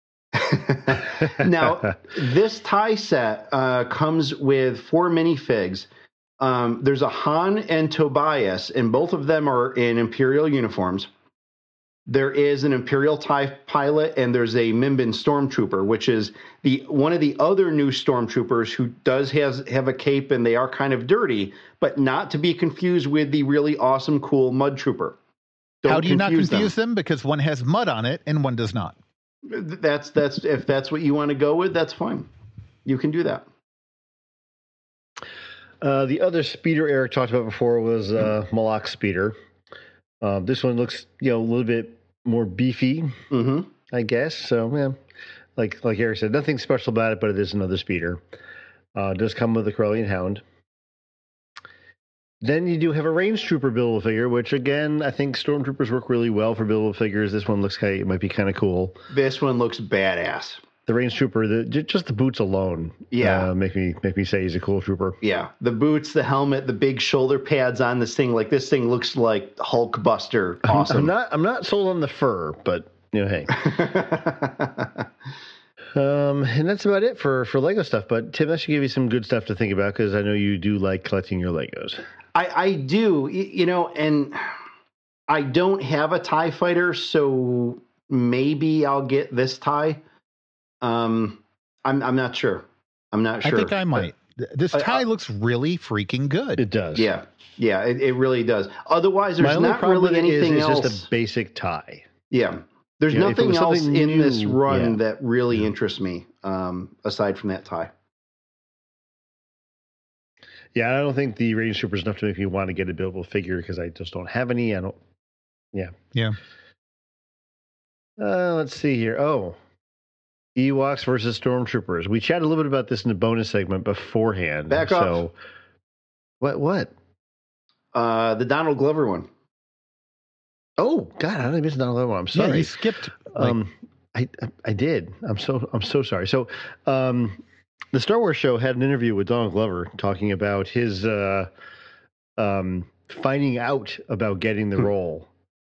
Now, this tie set uh, comes with four minifigs. Um, there's a Han and Tobias, and both of them are in Imperial uniforms. There is an Imperial TIE pilot, and there's a Mimban stormtrooper, which is the one of the other new stormtroopers who does has have a cape, and they are kind of dirty, but not to be confused with the really awesome, cool Mud Trooper. Don't How do you not confuse them. them? Because one has mud on it and one does not. That's that's if that's what you want to go with, that's fine. You can do that. Uh, the other speeder Eric talked about before was uh, Malak speeder. Uh, this one looks, you know, a little bit more beefy, mm-hmm. I guess. So, yeah, like like Eric said, nothing special about it, but it is another speeder. Uh, it does come with a Corellian Hound. Then you do have a range trooper buildable figure, which again, I think stormtroopers work really well for buildable figures. This one looks kind of, it might be kind of cool. This one looks badass. The range trooper, the just the boots alone, yeah, uh, make me make me say he's a cool trooper. Yeah, the boots, the helmet, the big shoulder pads on this thing. Like this thing looks like Hulk Buster. Awesome. I'm not I'm not sold on the fur, but you know, hey. Um, and that's about it for, for Lego stuff. But Tim, that should give you some good stuff to think about because I know you do like collecting your Legos. I, I do, you know, and I don't have a TIE fighter, so maybe I'll get this TIE. Um, I'm I'm not sure. I'm not sure. I think I might. This TIE I, looks really freaking good. It does. Yeah, yeah, it, it really does. Otherwise, there's not really anything is, else. It's just a basic TIE. Yeah. There's you know, nothing else in new, this run yeah. that really yeah. interests me, um, aside from that TIE. Yeah, I don't think the Range Trooper is enough to make me want to get a buildable figure because I just don't have any. I don't. Yeah. Yeah. Uh, let's see here. Oh, Ewoks versus Stormtroopers. We chatted a little bit about this in the bonus segment beforehand. Back so, up. What? What? Uh, the Donald Glover one. Oh God, I didn't miss Donald Glover one. I'm sorry. Yeah, you skipped. Like... Um, I, I I did. I'm so I'm so sorry. So, um, the Star Wars show had an interview with Donald Glover talking about his uh, um, finding out about getting the role.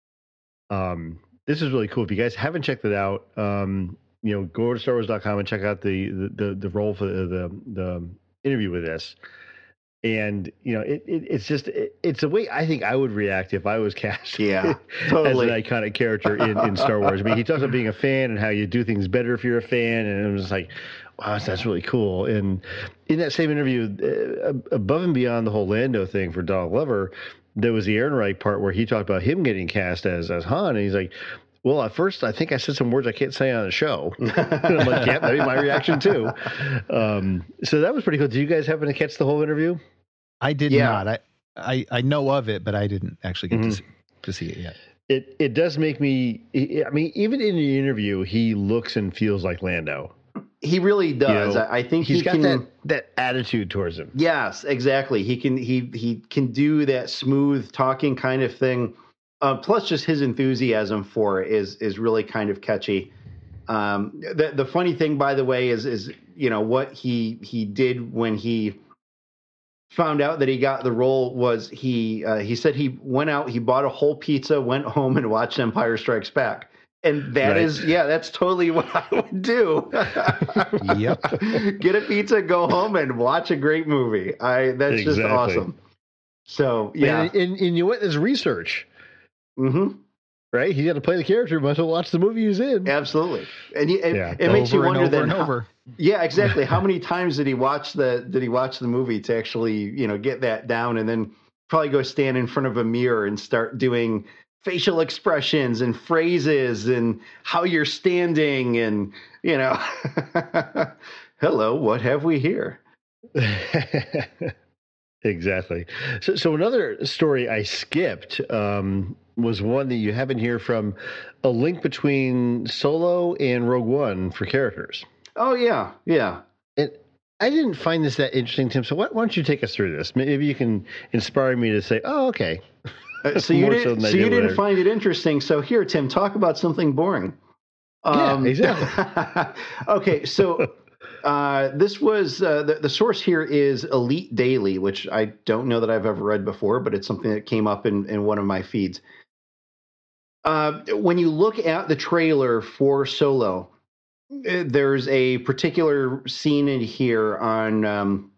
Um, this is really cool. If you guys haven't checked it out, um, you know, go to Star Wars dot com and check out the the the, the role for the, the the interview with this. And you know, it, it it's just it, it's a way I think I would react if I was cast yeah, totally. as an iconic character in, in Star Wars. I mean, he talks about being a fan and how you do things better if you're a fan, and it was like, wow, that's really cool. And in that same interview, uh, above and beyond the whole Lando thing for Donald Glover, there was the Ehrenreich part where he talked about him getting cast as as Han, and he's like, well, at first, I think I said some words I can't say on the show. And I'm like, yeah, that'd be my reaction too. Um, so that was pretty cool. Did you guys happen to catch the whole interview? I did yeah. not. I, I I know of it, but I didn't actually get mm-hmm. to, see, to see it yet. It it does make me. I mean, even in the interview, he looks and feels like Lando. He really does. You know, I think he's he got can, that that attitude towards him. Yes, exactly. He can he he can do that smooth talking kind of thing. Uh, plus, just his enthusiasm for it is is really kind of catchy. Um, the the funny thing, by the way, is is you know what he he did when he found out that he got the role was he uh, he said he went out, he bought a whole pizza, went home and watched Empire Strikes Back. And that right. is, yeah, that's totally what I would do. Yep. Get a pizza, go home and watch a great movie. I That's exactly. just awesome. So, yeah. And, and, and you went as research. Mm-hmm. Right? He got to play the character, but to watch the movie he's in. Absolutely. And he, it, yeah. it makes you wonder and over then. And over. Yeah, exactly. How many times did he watch the did he watch the movie to actually, you know, get that down and then probably go stand in front of a mirror and start doing facial expressions and phrases and how you're standing and, you know, hello, what have we here? Exactly. So, so another story I skipped um, was one that you have in here from a link between Solo and Rogue One for characters. Oh, yeah. Yeah. And I didn't find this that interesting, Tim. So why, why don't you take us through this? Maybe you can inspire me to say, oh, okay. Uh, so you, did, so so you didn't find it interesting. So here, Tim, talk about something boring. Um, yeah, exactly. Okay, so uh, this was uh, the, the source here is Elite Daily, which I don't know that I've ever read before, but it's something that came up in, in one of my feeds. Uh, when you look at the trailer for Solo, there's a particular scene in here on um,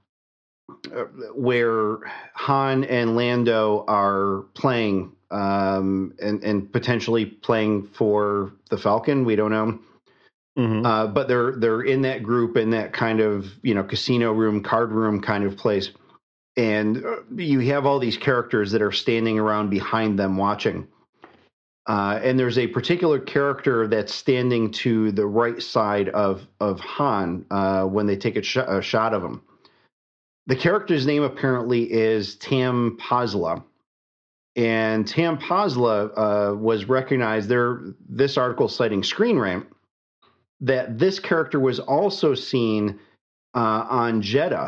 where Han and Lando are playing um, and, and potentially playing for the Falcon. We don't know. Mm-hmm. Uh, but they're they're in that group in that kind of, you know, casino room, card room kind of place. And you have all these characters that are standing around behind them watching. Uh, and there's a particular character that's standing to the right side of, of Han uh, when they take a, sh- a shot of him. The character's name apparently is Tam Pazla. And Tam Pazla uh, was recognized there, this article citing Screen Rant, that this character was also seen uh, on Jeddah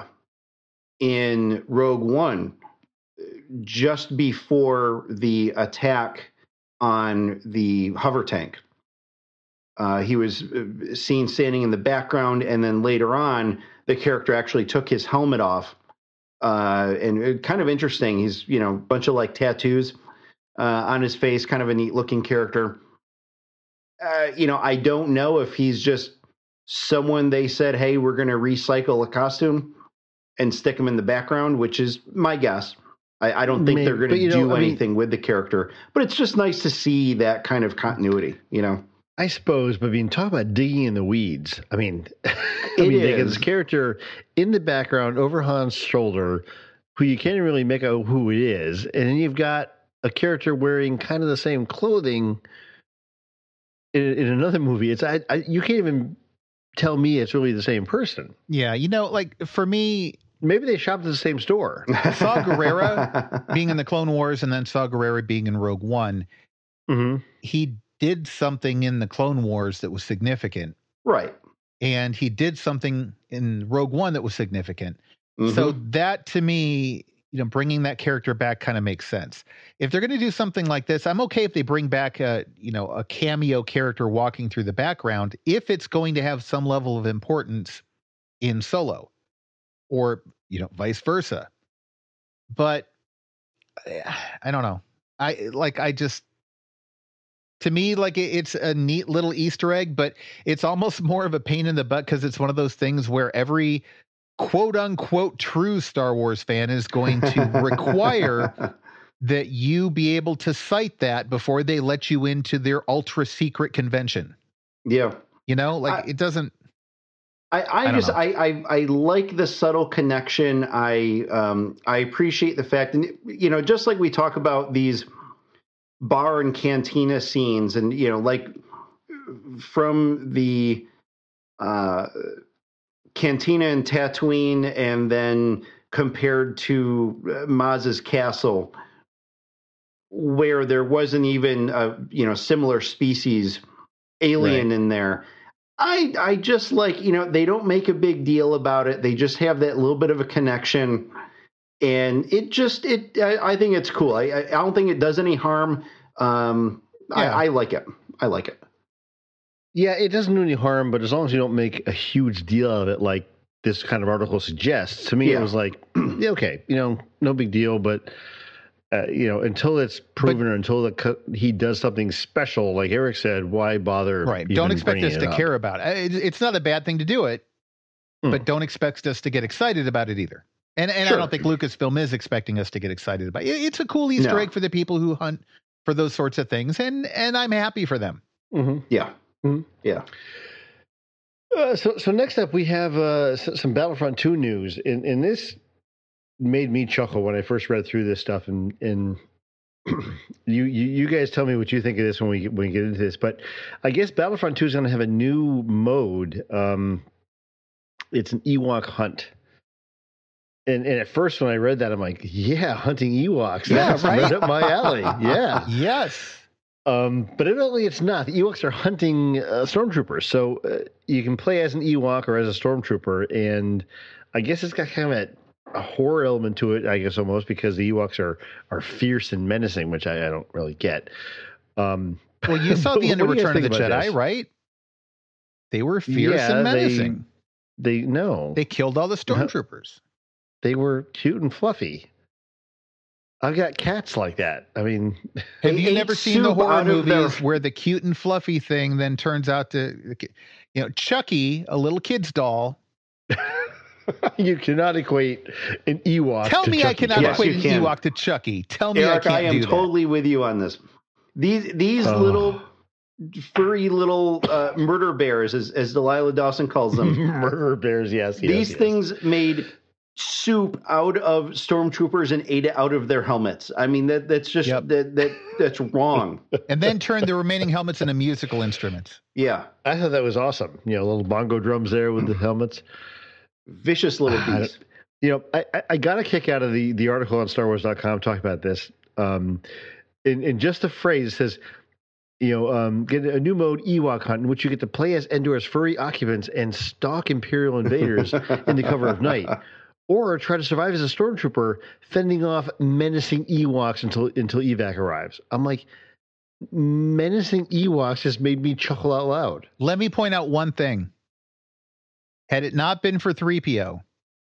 in Rogue One just before the attack on the hover tank. Uh, he was seen standing in the background, and then later on, the character actually took his helmet off. Uh, and it, kind of interesting. He's, you know, a bunch of like tattoos uh, on his face, kind of a neat looking character. Uh, you know, I don't know if he's just someone they said, hey, we're going to recycle a costume and stick him in the background, which is my guess. I, I don't think Maybe, they're going to do know, anything I mean, with the character, but it's just nice to see that kind of continuity, you know? I suppose, but I mean, talk about digging in the weeds. I mean, I mean, they get this character in the background over Han's shoulder who you can't really make out who it is. And then you've got a character wearing kind of the same clothing in, in another movie. It's I, I you can't even tell me it's really the same person. Yeah, you know, like for me, maybe they shopped at the same store. Saw Gerrera being in the Clone Wars and then Saw Gerrera being in Rogue One. Mm-hmm. He did something in the Clone Wars that was significant. Right. And he did something in Rogue One that was significant. Mm-hmm. So that to me, you know, bringing that character back kind of makes sense. If they're going to do something like this, I'm okay if they bring back a, you know, a cameo character walking through the background, if it's going to have some level of importance in Solo, or, you know, vice versa. But I don't know. I like, I just, to me, like it's a neat little Easter egg, but it's almost more of a pain in the butt because it's one of those things where every quote unquote true Star Wars fan is going to require that you be able to cite that before they let you into their ultra secret convention. Yeah. You know, like I, it doesn't. I, I, I just, I, I, I like the subtle connection. I, um, I appreciate the fact, and you know, just like we talk about these bar and cantina scenes, and you know, like from the uh, cantina in Tatooine, and then compared to Maz's castle, where there wasn't even a you know similar species alien right. in there. I I just like you know they don't make a big deal about it. They just have that little bit of a connection. And it just, it. I, I think it's cool. I, I don't think it does any harm. Um, yeah. I, I like it. I like it. Yeah, it doesn't do any harm, but as long as you don't make a huge deal of it, like this kind of article suggests, to me yeah. it was like, yeah, okay, you know, no big deal. But uh, you know, until it's proven but, or until the, he does something special, like Eric said, why bother? Right. Don't expect us to care about it. It's not a bad thing to do it, hmm. but don't expect us to get excited about it either. And and sure. I don't think Lucasfilm is expecting us to get excited about it. It's a cool Easter no. egg for the people who hunt for those sorts of things, and and I'm happy for them. Mm-hmm. Yeah, mm-hmm. yeah. Uh, so so next up we have uh, some Battlefront two news, and and this made me chuckle when I first read through this stuff. And and you, you you guys tell me what you think of this when we when we get into this. But I guess Battlefront two is going to have a new mode. Um, it's an Ewok hunt. And, and at first, when I read that, I'm like, "Yeah, hunting Ewoks. Yeah, that's right right up my alley." Yeah, yes. Um, but evidently, it's not. The Ewoks are hunting uh, stormtroopers, so uh, you can play as an Ewok or as a stormtrooper. And I guess it's got kind of a, a horror element to it. I guess almost because the Ewoks are are fierce and menacing, which I, I don't really get. Um, well, you saw the end of Return of the Jedi, this? right? They were fierce yeah, and menacing. They no. They killed all the stormtroopers. They were cute and fluffy. I've got cats like that. I mean, have They you ate never seen the soup horror out of movies their- where the cute and fluffy thing then turns out to, you know, Chucky, a little kid's doll. you cannot equate an Ewok. Tell to me I Chucky. cannot Yes, equate you an can. Ewok to Chucky. Tell me Eric, I I, can't am do totally with you on this. These these Oh. little furry little uh, murder bears, as, as Delilah Dawson calls them, Murder bears. Yes. yes, these yes. things made soup out of stormtroopers and ate it out of their helmets. I mean, that that's just Yep. that that that's wrong. that. And then turn the remaining helmets into musical instruments. Yeah, I thought that was awesome. You know, little bongo drums there with the helmets. vicious little I beast. You know, I, I, I got a kick out of the, the article on Star Wars dot com talking about this. Um, in, in just the phrase, it says, you know, um, get a new mode, Ewok Hunt, in which you get to play as Endor's furry occupants and stalk Imperial invaders in the cover of night. Or try to survive as a stormtrooper, fending off menacing Ewoks until until evac arrives. I'm like, menacing Ewoks just made me chuckle out loud. Let me point out one thing. Had it not been for three P O,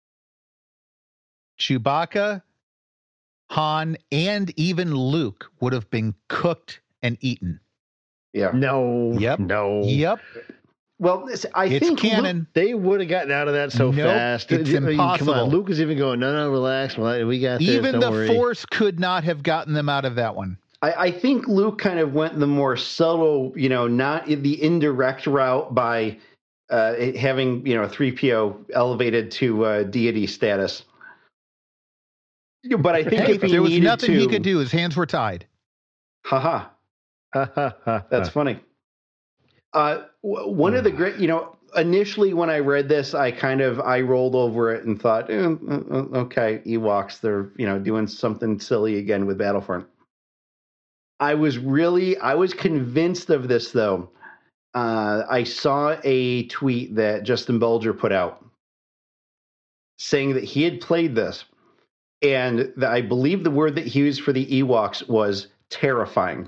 Chewbacca, Han, and even Luke would have been cooked and eaten. Yeah. No. Yep. No. Yep. Well, this- I It's think canon. Luke- They would have gotten out of that so Nope, fast. it's I mean, impossible. Come on. Luke is even going, no, no, relax. We got this. Even Don't the worry. Force could not have gotten them out of that one. I, I think Luke kind of went the more subtle, you know, not the indirect route by uh, having, you know, three P O elevated to uh, deity status. But I think Hey, if he there was needed nothing to, he could do. His hands were tied. haha, That's that's funny. Uh, w- one of the great, you know, initially when I read this, I kind of I rolled over it and thought, eh, uh, okay, Ewoks, they're you know doing something silly again with Battlefront. I was really, I was convinced of this though. Uh, I saw a tweet that Justin Bulger put out saying that he had played this, and that I believe the word that he used for the Ewoks was terrifying.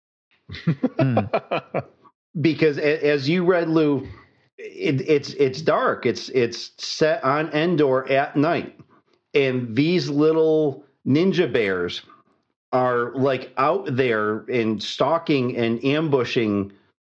Because a- as you read, Lou, it, it's it's dark. It's it's set on Endor at night, and these little ninja bears are like out there and stalking and ambushing,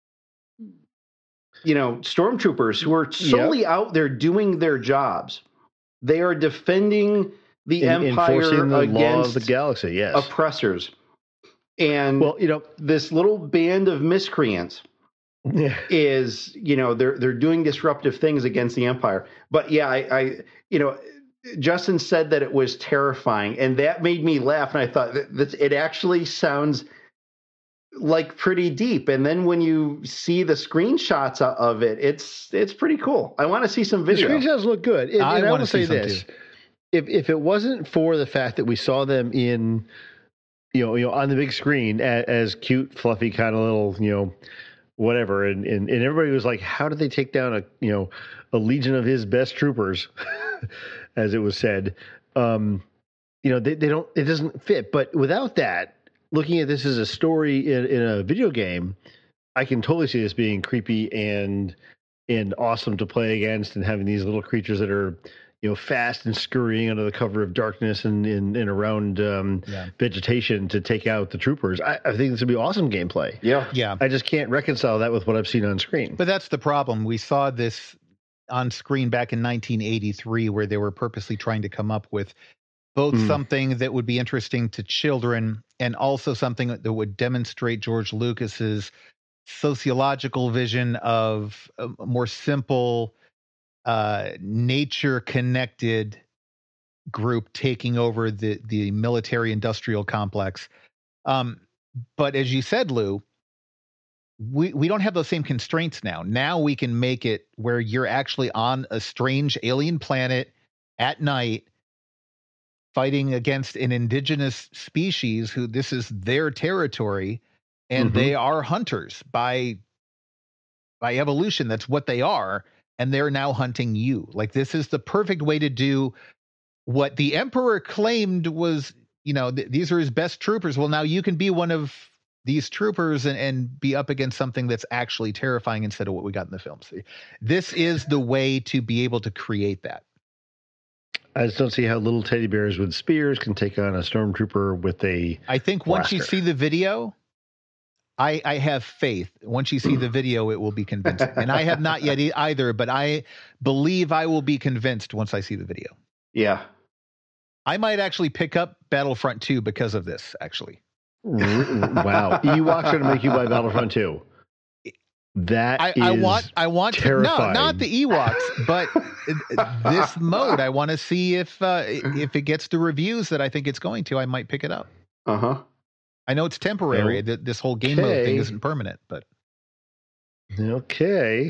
you know, stormtroopers who are solely out there doing their jobs. They are defending the En- Empire enforcing the law of against the galaxy, yes. oppressors. And Well, you know, this little band of miscreants yeah. is, you know, they're they're doing disruptive things against the Empire. But yeah, I, I you know, Justin said that it was terrifying, and that made me laugh. And I thought that, that it actually sounds like pretty deep. And then when you see the screenshots of it, it's it's pretty cool. I want to see some The video. screenshots look good. And, I and I wanna will say see some this. too. If if it wasn't for the fact that we saw them in, you know, you know, on the big screen as, as cute, fluffy, kind of little, you know, whatever, and, and and everybody was like, how did they take down a you know a legion of his best troopers, as it was said. Um, you know, they, they don't. It doesn't fit. But without that, looking at this as a story in, in a video game, I can totally see this being creepy and and awesome to play against, and having these little creatures that are, you know, fast and scurrying under the cover of darkness and and, and around um, Yeah. vegetation to take out the troopers. I, I think this would be awesome gameplay. Yeah. Yeah. I just can't reconcile that with what I've seen on screen. But that's the problem. We saw this on screen back in nineteen eighty-three, where they were purposely trying to come up with both Mm. something that would be interesting to children and also something that would demonstrate George Lucas's sociological vision of a more simple, uh, nature-connected group taking over the the military-industrial complex. Um, but as you said, Lou, we we don't have those same constraints now. Now we can make it where you're actually on a strange alien planet at night fighting against an indigenous species who this is their territory, and Mhm. they are hunters by by evolution. That's what they are, and they're now hunting you. Like, this is the perfect way to do what the Emperor claimed was, you know, th- these are his best troopers. Well, now you can be one of these troopers and, and be up against something that's actually terrifying instead of what we got in the films. This is the way to be able to create that. I just don't see how little teddy bears with spears can take on a stormtrooper with a I think once you blaster. see the video, I, I have faith. Once you see the video, it will be convincing. And I have not yet e- either, but I believe I will be convinced once I see the video. Yeah. I might actually pick up Battlefront two because of this, actually. Wow. Ewoks are going to make you buy Battlefront two. That I, is I want, I want to, no, terrifying. not the Ewoks, but this mode. I want to see if uh, if it gets the reviews that I think it's going to. I might pick it up. Uh huh. I know it's temporary. Okay. This whole game mode thing isn't permanent, but Okay.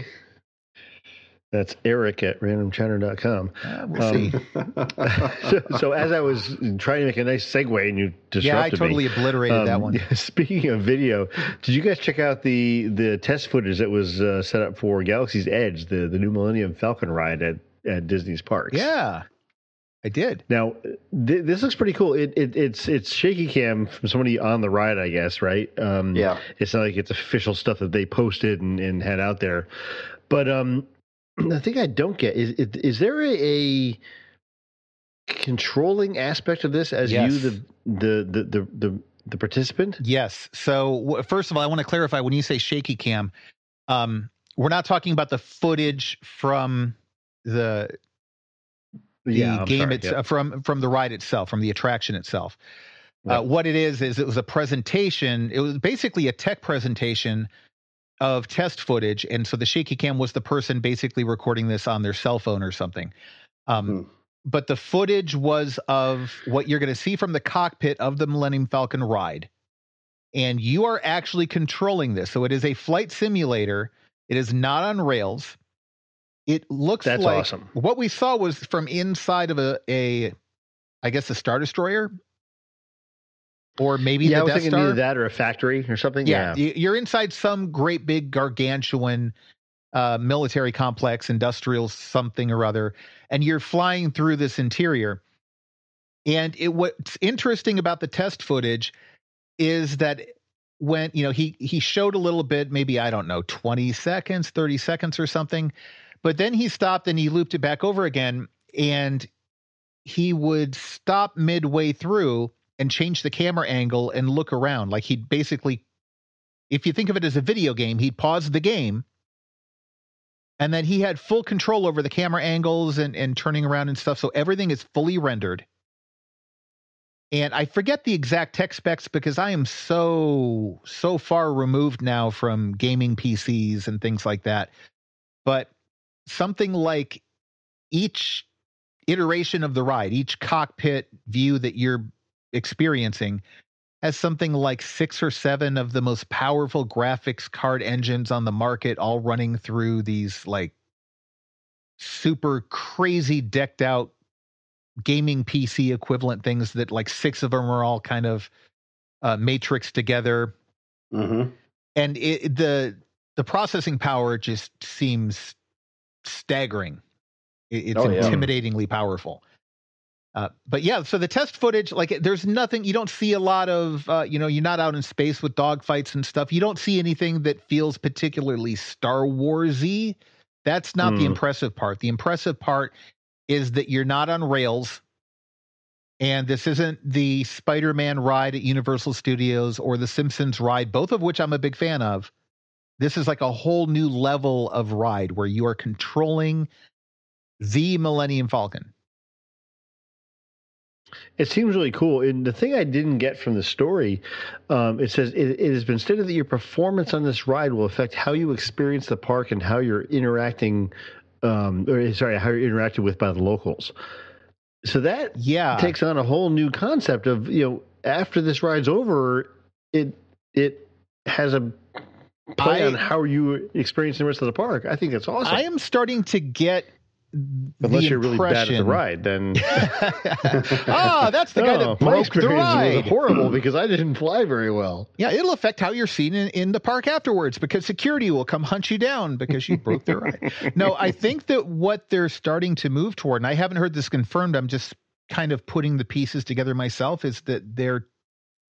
That's Eric at random chatter dot com. uh, we'll Um, see. so, so as I was trying to make a nice segue and you disrupted Yeah, I me. totally obliterated that Um, one. Speaking of video, did you guys check out the the test footage that was uh, set up for Galaxy's Edge, the, the new Millennium Falcon ride at, at Disney's parks? Yeah, I did. Now, th- this looks pretty cool. It, it it's it's shaky cam from somebody on the ride, I guess, right? Um, Yeah. It's not like it's official stuff that they posted and, and had out there. But um, the thing I don't get is is, is there a, a controlling aspect of this as Yes. you the the the the the, the participant? Yes. So w- first of all, I want to clarify when you say shaky cam, um, we're not talking about the footage from the the Yeah, I'm game sorry, it's, yep. uh, from from the ride itself, from the attraction itself. Uh, Right. what it is is it was a presentation. It was basically a tech presentation of test footage, and so the shaky cam was the person basically recording this on their cell phone or something. Um, Hmm. But the footage was of what you're going to see from the cockpit of the Millennium Falcon ride, and you are actually controlling this. So it is a flight simulator. It is not on rails. It looks That's like awesome. what we saw was from inside of a, a I guess, a Star Destroyer, or maybe Yeah, I the was Death thinking Star. either that or a factory or something. Yeah, y- you're inside some great big gargantuan uh, military complex, industrial something or other, and you're flying through this interior. And it, what's interesting about the test footage is that when, you know, he he showed a little bit, maybe, I don't know, twenty seconds, thirty seconds or something, but then he stopped and he looped it back over again, and he would stop midway through and change the camera angle and look around. Like he'd basically, if you think of it as a video game, he'd pause the game, and then he had full control over the camera angles and, and turning around and stuff. So everything is fully rendered. And I forget the exact tech specs because I am so, so far removed now from gaming P Cs and things like that. But something like each iteration of the ride, each cockpit view that you're experiencing has something like six or seven of the most powerful graphics card engines on the market, all running through these like super crazy decked out gaming P C equivalent things that like six of them are all kind of uh, matrixed together. Mm-hmm. And it, the the processing power just seems staggering. It, it's Oh, yeah. intimidatingly powerful. Uh, but yeah, so the test footage, like there's nothing, you don't see a lot of, uh, you know, you're not out in space with dogfights and stuff. You don't see anything that feels particularly Star Wars-y. That's not the Hmm. impressive part. The impressive part is that you're not on rails, and this isn't the Spider-Man ride at Universal Studios or the Simpsons ride, both of which I'm a big fan of. This is like a whole new level of ride where you are controlling the Millennium Falcon. It seems really cool. And the thing I didn't get from the story, um, it says it, it has been stated that your performance on this ride will affect how you experience the park and how you're interacting, um, or sorry, how you're interacted with by the locals. So that Yeah. takes on a whole new concept of, you know, after this ride's over, it it has a play I- on how you experience the rest of the park. I think that's awesome. I am starting to get Unless the you're really bad at the impression- ride, then Ah, that's the guy Oh, that my broke the experience ride. was horrible because I didn't fly very well. Yeah, it'll affect how you're seen in, in the park afterwards because security will come hunt you down because you broke their ride. No, I think that what they're starting to move toward, and I haven't heard this confirmed, I'm just kind of putting the pieces together myself, is that they're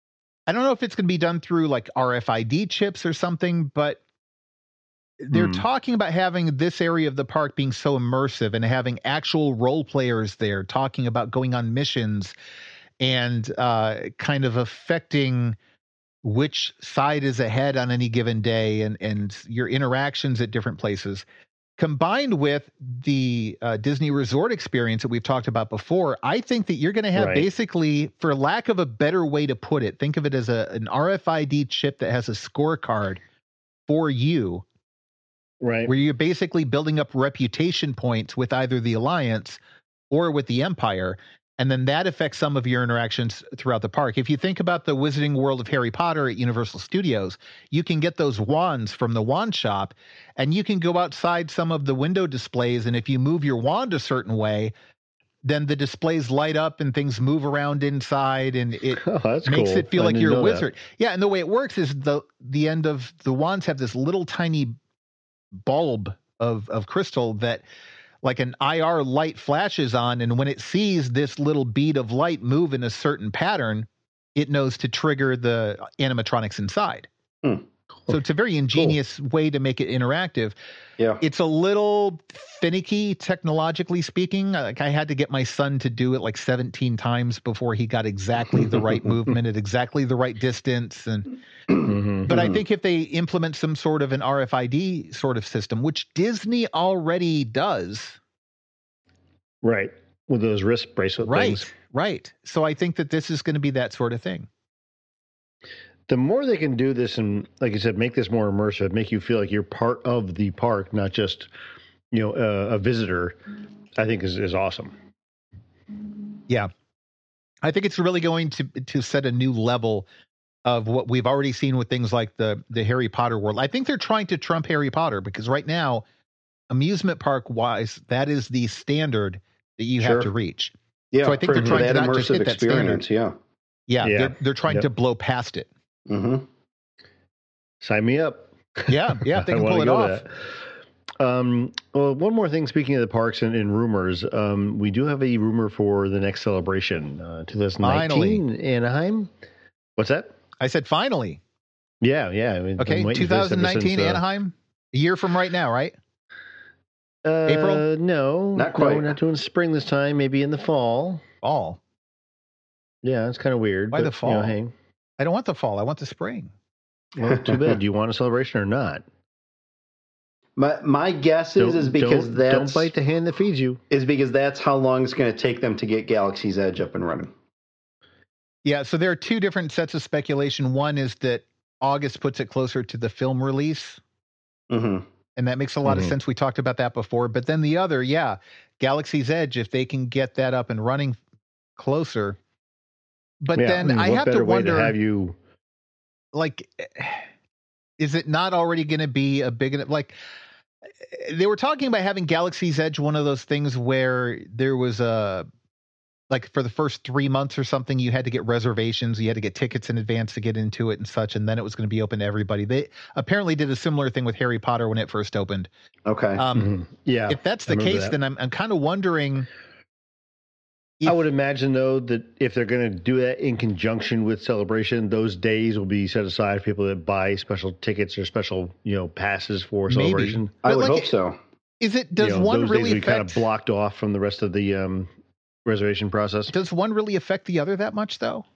I don't know if it's going to be done through like R F I D chips or something, but they're Hmm. talking about having this area of the park being so immersive and having actual role players there talking about going on missions and uh, kind of affecting which side is ahead on any given day and, and your interactions at different places. Combined with the uh, Disney Resort experience that we've talked about before, I think that you're going to have Right. basically, for lack of a better way to put it, think of it as a, an R F I D chip that has a scorecard for you, Right. where you're basically building up reputation points with either the Alliance or with the Empire. And then that affects some of your interactions throughout the park. If you think about the Wizarding World of Harry Potter at Universal Studios, you can get those wands from the wand shop, and you can go outside some of the window displays. And if you move your wand a certain way, then the displays light up and things move around inside, and it Oh, that's makes cool. it feel I like didn't you're a know that. wizard. Yeah, and the way it works is the the end of the wands have this little tiny bulb of of crystal that like an I R light flashes on, and when it sees this little bead of light move in a certain pattern, it knows to trigger the animatronics inside. Hmm. So it's a very ingenious way to make it interactive. Yeah. It's a little finicky technologically speaking. Like I had to get my son to do it like seventeen times before he got exactly the right movement at exactly the right distance. And Mhm. but I think if they implement some sort of an R F I D sort of system, which Disney already does, Right. With those wrist bracelet right, things. right. So I think that this is going to be that sort of thing. The more they can do this and, like you said, make this more immersive, make you feel like you're part of the park, not just, you know, uh, a visitor, I think is, is awesome. Yeah. I think it's really going to to set a new level of what we've already seen with things like the the Harry Potter world. I think they're trying to trump Harry Potter because right now, amusement park wise, that is the standard that you Sure. have to reach. Yeah. So I think for, they're for trying that to not just immersive hit that standard. experience. Yeah. Yeah, Yeah. they're they're trying Yep. to blow past it. Mm-hmm. Sign me up. Yeah, yeah, if they I can wanna pull it go off. to that. Um, well, one more thing. Speaking of the parks and, and rumors, um, we do have a rumor for the next celebration, uh, twenty nineteen Anaheim. What's that? I said finally. Yeah, yeah. I mean, Okay, I'm waiting for this ever twenty nineteen since, uh, Anaheim, a year from right now, right? Uh, April? No, Not No, quite. we're not doing spring this time. Maybe in the fall. Fall. Yeah, it's kind of weird. Why the but, you know, fall? hey, I don't want the fall. I want the spring. well, too bad. Do you want a celebration or not? My my guess is Don't- is because don't, that's don't bite the hand that feeds you. is because that's how long it's going to take them to get Galaxy's Edge up and running. Yeah, so there are two different sets of speculation. One is that August puts it closer to the film release, Mm-hmm. and that makes a lot Mhm. of sense. We talked about that before. But then the other, yeah, Galaxy's Edge, if they can get that up and running closer. But Yeah, then mean, I what have better to way wonder, to have you. like, is it not already going to be a big enough, like, they were talking about having Galaxy's Edge one of those things where there was a, like for the first three months or something, you had to get reservations, you had to get tickets in advance to get into it and such, and then it was going to be open to everybody. They apparently did a similar thing with Harry Potter when it first opened. Okay. Um, Mhm. Yeah, if that's I the remember case, that. then I'm I'm kind of wondering. I if- would imagine though that if they're going to do that in conjunction with celebration, those days will be set aside for people that buy special tickets or special, you know, passes for Maybe. celebration. I but would like- hope so. Is it does you know, one those really days will be kind affect? of blocked off from the rest of the um, reservation process. Does one really affect the other that much though?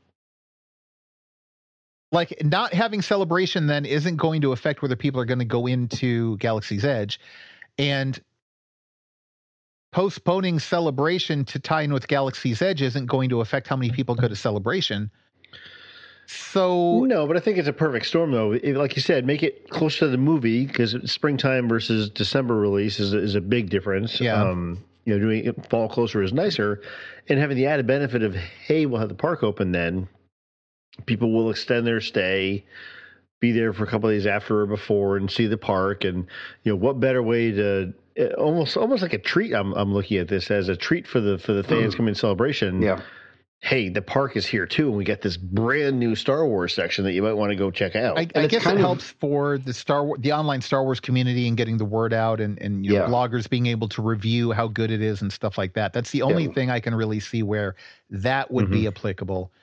Like not having celebration then isn't going to affect whether people are going to go into Galaxy's Edge, and postponing celebration to tie in with Galaxy's Edge isn't going to affect how many people go to celebration. So No, but I think it's a perfect storm, though. It- like you said, make it closer to the movie because springtime versus December release is, is a big difference. Yeah. Um, you know, doing it fall closer is nicer, and having the added benefit of, hey, we'll have the park open then. People will extend their stay, be there for a couple of days after or before, and see the park. And you know, what better way to uh, almost almost like a treat? I'm I'm looking at this as a treat for the for the fans coming in celebration. Yeah. Hey, the park is here too, and we got this brand new Star Wars section that you might want to go check out. I, I it's guess it kind of- helps for the Star War, the online Star Wars community and getting the word out, and and you know, Yeah. bloggers being able to review how good it is and stuff like that. That's the only Yeah. thing I can really see where that would be Mm-hmm. applicable.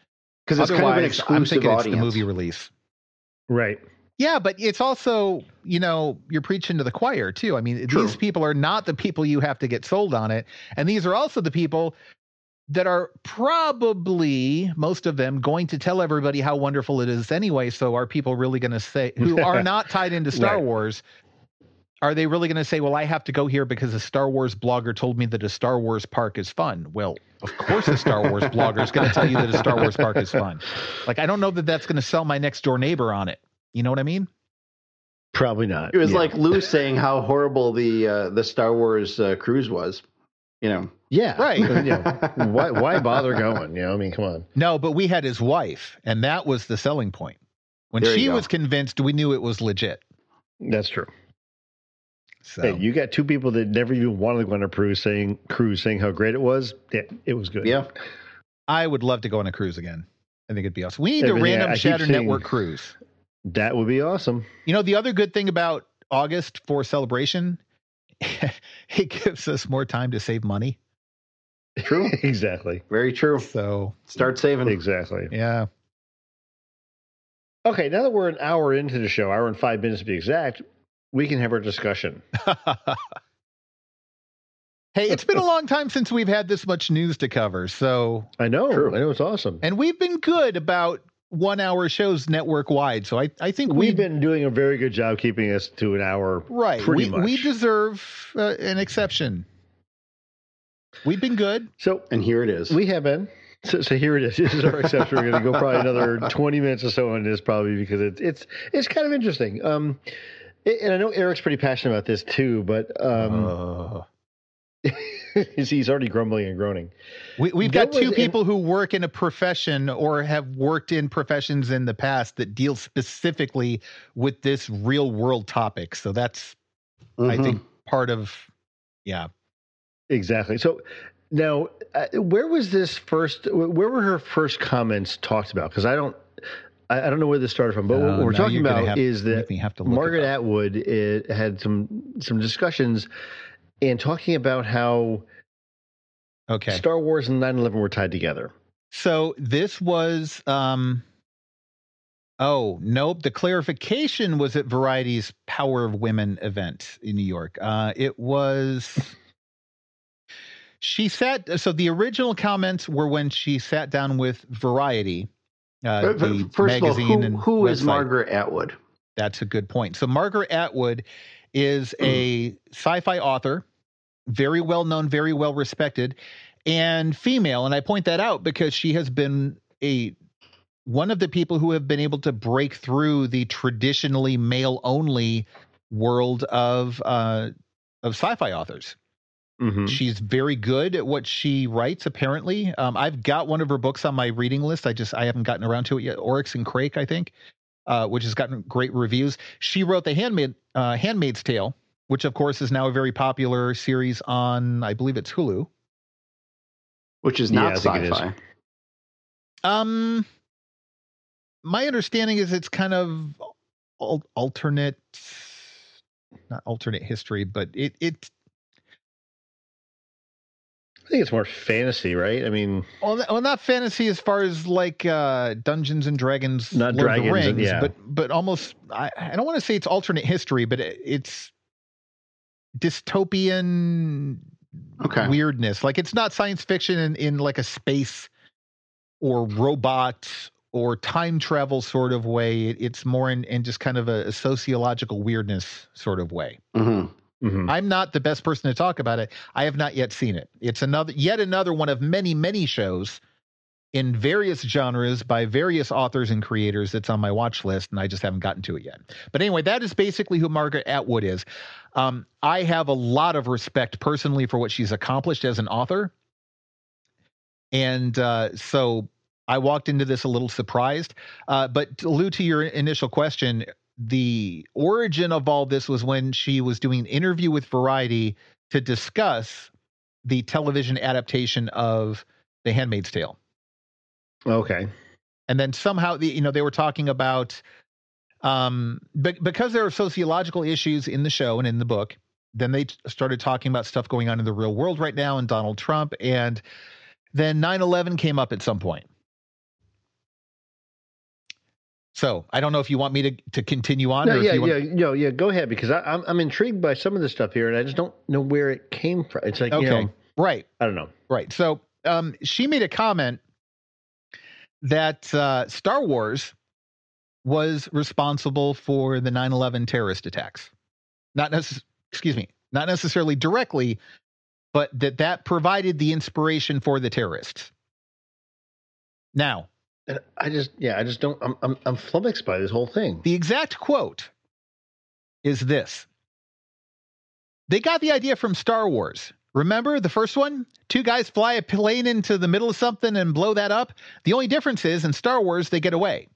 Because it's kind of an I'm exclusive thinking audience. it's the movie release. Right. Yeah, but it's also, you know, you're preaching to the choir too. I mean, True. these people are not the people you have to get sold on it. And these are also the people that are probably, most of them, going to tell everybody how wonderful it is anyway. So are people really going to say, who are not tied into Star Right. Wars, are they really going to say, well, I have to go here because a Star Wars blogger told me that a Star Wars park is fun? Well, of course a Star Wars blogger is going to tell you that a Star Wars park is fun. Like, I don't know that that's going to sell my next door neighbor on it. You know what I mean? Probably not. It was Yeah. like Lou saying how horrible the uh, the Star Wars uh, cruise was. You know, Yeah. Right. You know, why, why bother going? You know, I mean, come on. No, but we had his wife, and that was the selling point. When There you she go. was convinced, we knew it was legit. That's true. So Hey, you got two people that never even wanted to go on a cruise saying, cruise saying how great it was. Yeah, it was good. yeah. I would love to go on a cruise again. I think it'd be awesome. We need Yeah, a but yeah, random I keep Shatter seeing- Network cruise. That would be awesome. You know, the other good thing about August for Celebration, it gives us more time to save money. True. Exactly. Very true. So, Start saving. Exactly. yeah. Okay, now that we're an hour into the show, hour and five minutes to be exact, we can have our discussion. Hey, it's been a long time since we've had this much news to cover. So, I know. True. I know it's awesome. and we've been good about one hour shows network wide. So I, I think We've we've been doing a very good job keeping us to an hour. right. Pretty We, much. we deserve uh, an exception. We've been good. So And here it is. we have been. So, so here it is. This is our exception. We're going to go probably another twenty minutes or so on this, probably because it's it's it's kind of interesting. Um, and I know Eric's pretty passionate about this too, but um, Uh, he's already grumbling and groaning. we, we've There got two was an- people who work in a profession or have worked in professions in the past that deal specifically with this real world topic. So that's, I Mhm. think, part of, yeah. Exactly. So now, uh, where was this first? Where were her first comments talked about? Because I don't, I, I don't know where this started from. But Uh, what we're now talking you're gonna about have- is that make me have to look Margaret it up. Atwood it, had some some discussions and talking about how Okay. Star Wars and nine eleven were tied together. So this was, um, oh, nope. The clarification was at Variety's Power of Women event in New York. Uh, it was, she sat, so the original comments were when she sat down with Variety, uh, But- but the First of all, magazine who, and who is website. Margaret Atwood? That's a good point. So Margaret Atwood is a sci-fi author, very well known, very well respected, and female. And I point that out because she has been a one of the people who have been able to break through the traditionally male only world of uh, of sci-fi authors. Mm-hmm. She's very good at what she writes, apparently. Um, I've got one of her books on my reading list. I just I haven't gotten around to it yet. Oryx and Crake, I think, uh, which has gotten great reviews. She wrote The Handmaid, uh, Handmaid's Tale, which of course is now a very popular series on, I believe it's Hulu. Which is Yeah, not I think it is. sci-fi. Um, my understanding is it's kind of al- alternate, not alternate history, but it it I think it's more fantasy, right? I mean, Well, well, not fantasy as far as like uh, Dungeons and Dragons, Not Lord of the dragons, Rings, yeah. but but almost. I, I don't want to say it's alternate history, but it, it's dystopian Okay. weirdness. Like it's not science fiction in, in like a space or robot or time travel sort of way. It, it's more in, in just kind of a, a sociological weirdness sort of way. Mhm. mhm. I'm not the best person to talk about it. I have not yet seen it. It's another, yet another one of many, many shows in various genres by various authors and creators that's on my watch list, and I just haven't gotten to it yet. But anyway, that is basically who Margaret Atwood is. Um, I have a lot of respect personally for what she's accomplished as an author. And uh, so I walked into this a little surprised. Uh, but to allude to your initial question, the origin of all this was when she was doing an interview with Variety to discuss the television adaptation of The Handmaid's Tale. Okay. And then somehow, the, you know, they were talking about, um, be- because there are sociological issues in the show and in the book, then they t- started talking about stuff going on in the real world right now and Donald Trump. And then nine eleven came up at some point. So I don't know if you want me to, to continue on. No, or if yeah, you want... yeah, no, yeah. Go ahead, because I, I'm I'm intrigued by some of the stuff here, and I just don't know where it came from. It's like, Okay, you know, right. I don't know. Right. So um, she made a comment that uh, Star Wars was responsible for the nine eleven terrorist attacks. Not necess- excuse me, not necessarily directly, but that that provided the inspiration for the terrorists. Now, And I just, yeah, I just don't. I'm I'm I'm flummoxed by this whole thing. the exact quote is this. They got the idea from Star Wars. Remember the first one? Two guys fly a plane into the middle of something and blow that up. The only difference is in Star Wars, they get away.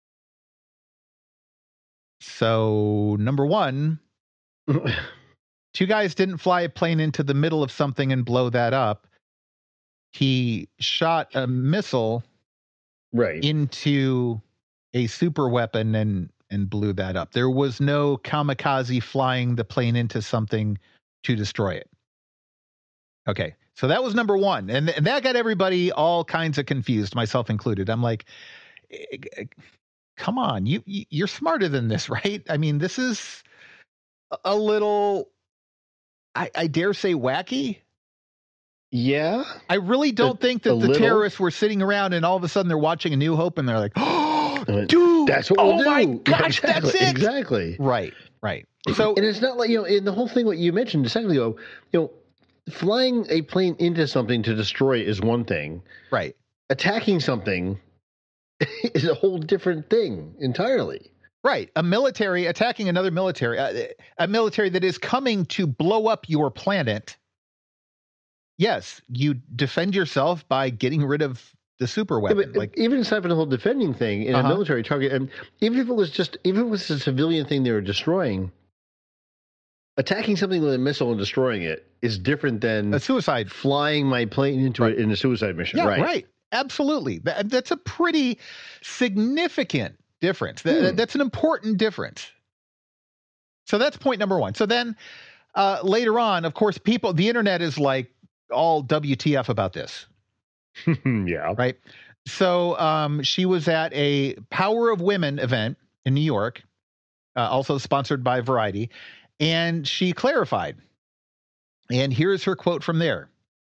So, number one, two guys didn't fly a plane into the middle of something and blow that up. He shot a missile Right. into a super weapon and and blew that up. There was no kamikaze flying the plane into something to destroy it. Okay, so that was number one, and, th- and that got everybody all kinds of confused, myself included. I'm like, eh, eh, come on, you you- you're smarter than this, right? I mean, this is a- a little, I, I dare say, wacky. Yeah. I really don't A- think a that the little? terrorists were sitting around and all of a sudden they're watching A New Hope and they're like, oh, dude, That's what oh we'll my do. gosh, exactly, that's it. Exactly. Right, right. So, And it's not like, you know, in the whole thing what you mentioned a second ago, you know, flying a plane into something to destroy is one thing. right. Attacking something is a whole different thing entirely. Right. A military attacking another military, uh, a military that is coming to blow up your planet. Yes, you defend yourself by getting rid of the super Yeah, weapon. but like, even aside from the whole defending thing in Uh-huh. a military target, and even if it was just, even if it was a civilian thing they were destroying, attacking something with a missile and destroying it is different than a suicide. flying my plane into Right. it in a suicide mission. Yeah, right. right. Absolutely. That, that's a pretty significant difference. That, Hmm. That's an important difference. So that's point number one. So then uh, later on, of course, people, the internet is like all W T F about this. yeah. Right. So um, she was at a Power of Women event in New York, uh, also sponsored by Variety, and she clarified. And here's her quote from there.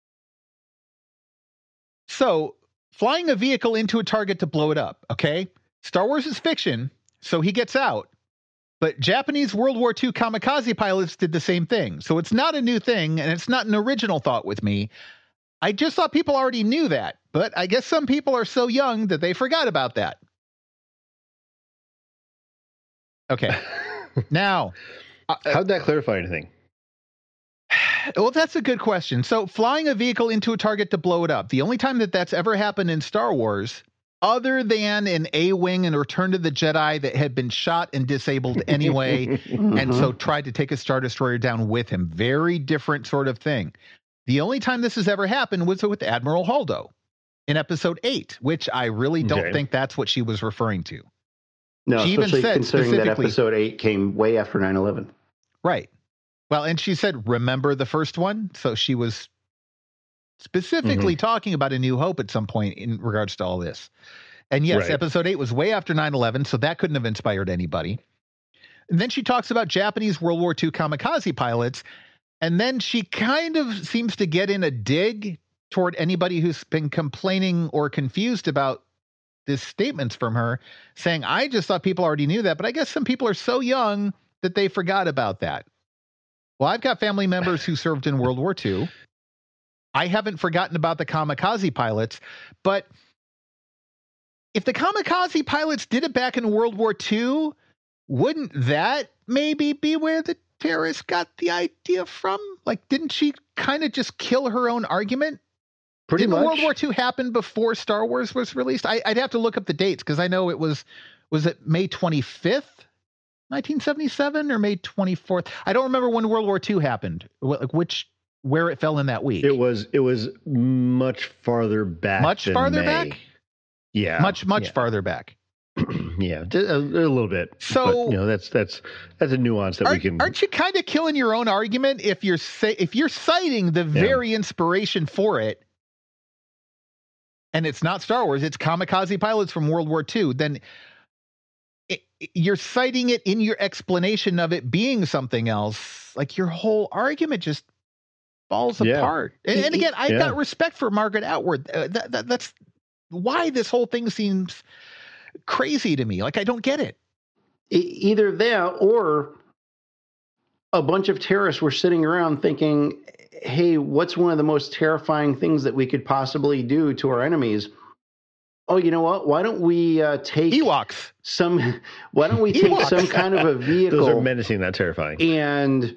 So, flying a vehicle into a target to blow it up, okay? Star Wars is fiction, so he gets out. But Japanese World War Two kamikaze pilots did the same thing. So it's not a new thing, and it's not an original thought with me. I just thought people already knew that, but I guess some people are so young that they forgot about that. Okay. Now, uh, How'd that clarify anything? well, that's a good question. So flying a vehicle into a target to blow it up, the only time that that's ever happened in Star Wars, other than in A-Wing and Return to the Jedi that had been shot and disabled anyway, and so tried to take a Star Destroyer down with him. Very different sort of thing. The only time this has ever happened was with Admiral Holdo in episode eight, which I really don't Okay. think that's what she was referring to. No, She even especially said considering that specifically- episode eight came way after nine eleven. Right. Well, and she said, remember the first one? So she was specifically talking about A New Hope at some point in regards to all this. And yes, Right. episode eight was way after nine eleven, so that couldn't have inspired anybody. And then she talks about Japanese World War Two kamikaze pilots. And then she kind of seems to get in a dig toward anybody who's been complaining or confused about these statements from her, saying, I just thought people already knew that, but I guess some people are so young that they forgot about that. Well, I've got family members who served in World War Two. I haven't forgotten about the kamikaze pilots, but if the kamikaze pilots did it back in World War Two, wouldn't that maybe be where the terrorists got the idea from? Like, didn't she kind of just kill her own argument? Pretty Didn't much. World War Two happen before Star Wars was released? I, I'd have to look up the dates because I know it was, was it May twenty-fifth, nineteen seventy-seven or May twenty-fourth? I don't remember when World War Two happened, wh- like which, where it fell in that week. It was it was much farther back. Much than farther May. back? Yeah. much, much yeah. farther back. Yeah, just a, a little bit. So- But, you know, that's that's that's a nuance that we Aren't, can. aren't you kind of killing your own argument if you're say, if you're citing the very inspiration for it, and it's not Star Wars, it's kamikaze pilots from World War Two? Then you're citing it in your explanation of it being something else. Like your whole argument just falls Yeah. apart. And, and again, I've Yeah. got respect for Margaret Atwood. Uh, that, that, that's why this whole thing seems crazy to me. Like, I don't get it. E- Either that or a bunch of terrorists were sitting around thinking, hey, what's one of the most terrifying things that we could possibly do to our enemies? Oh, you know what? Why don't we uh, take Ewoks. some? Why don't we take Ewoks. some kind of a vehicle Those are menacing, not terrifying. and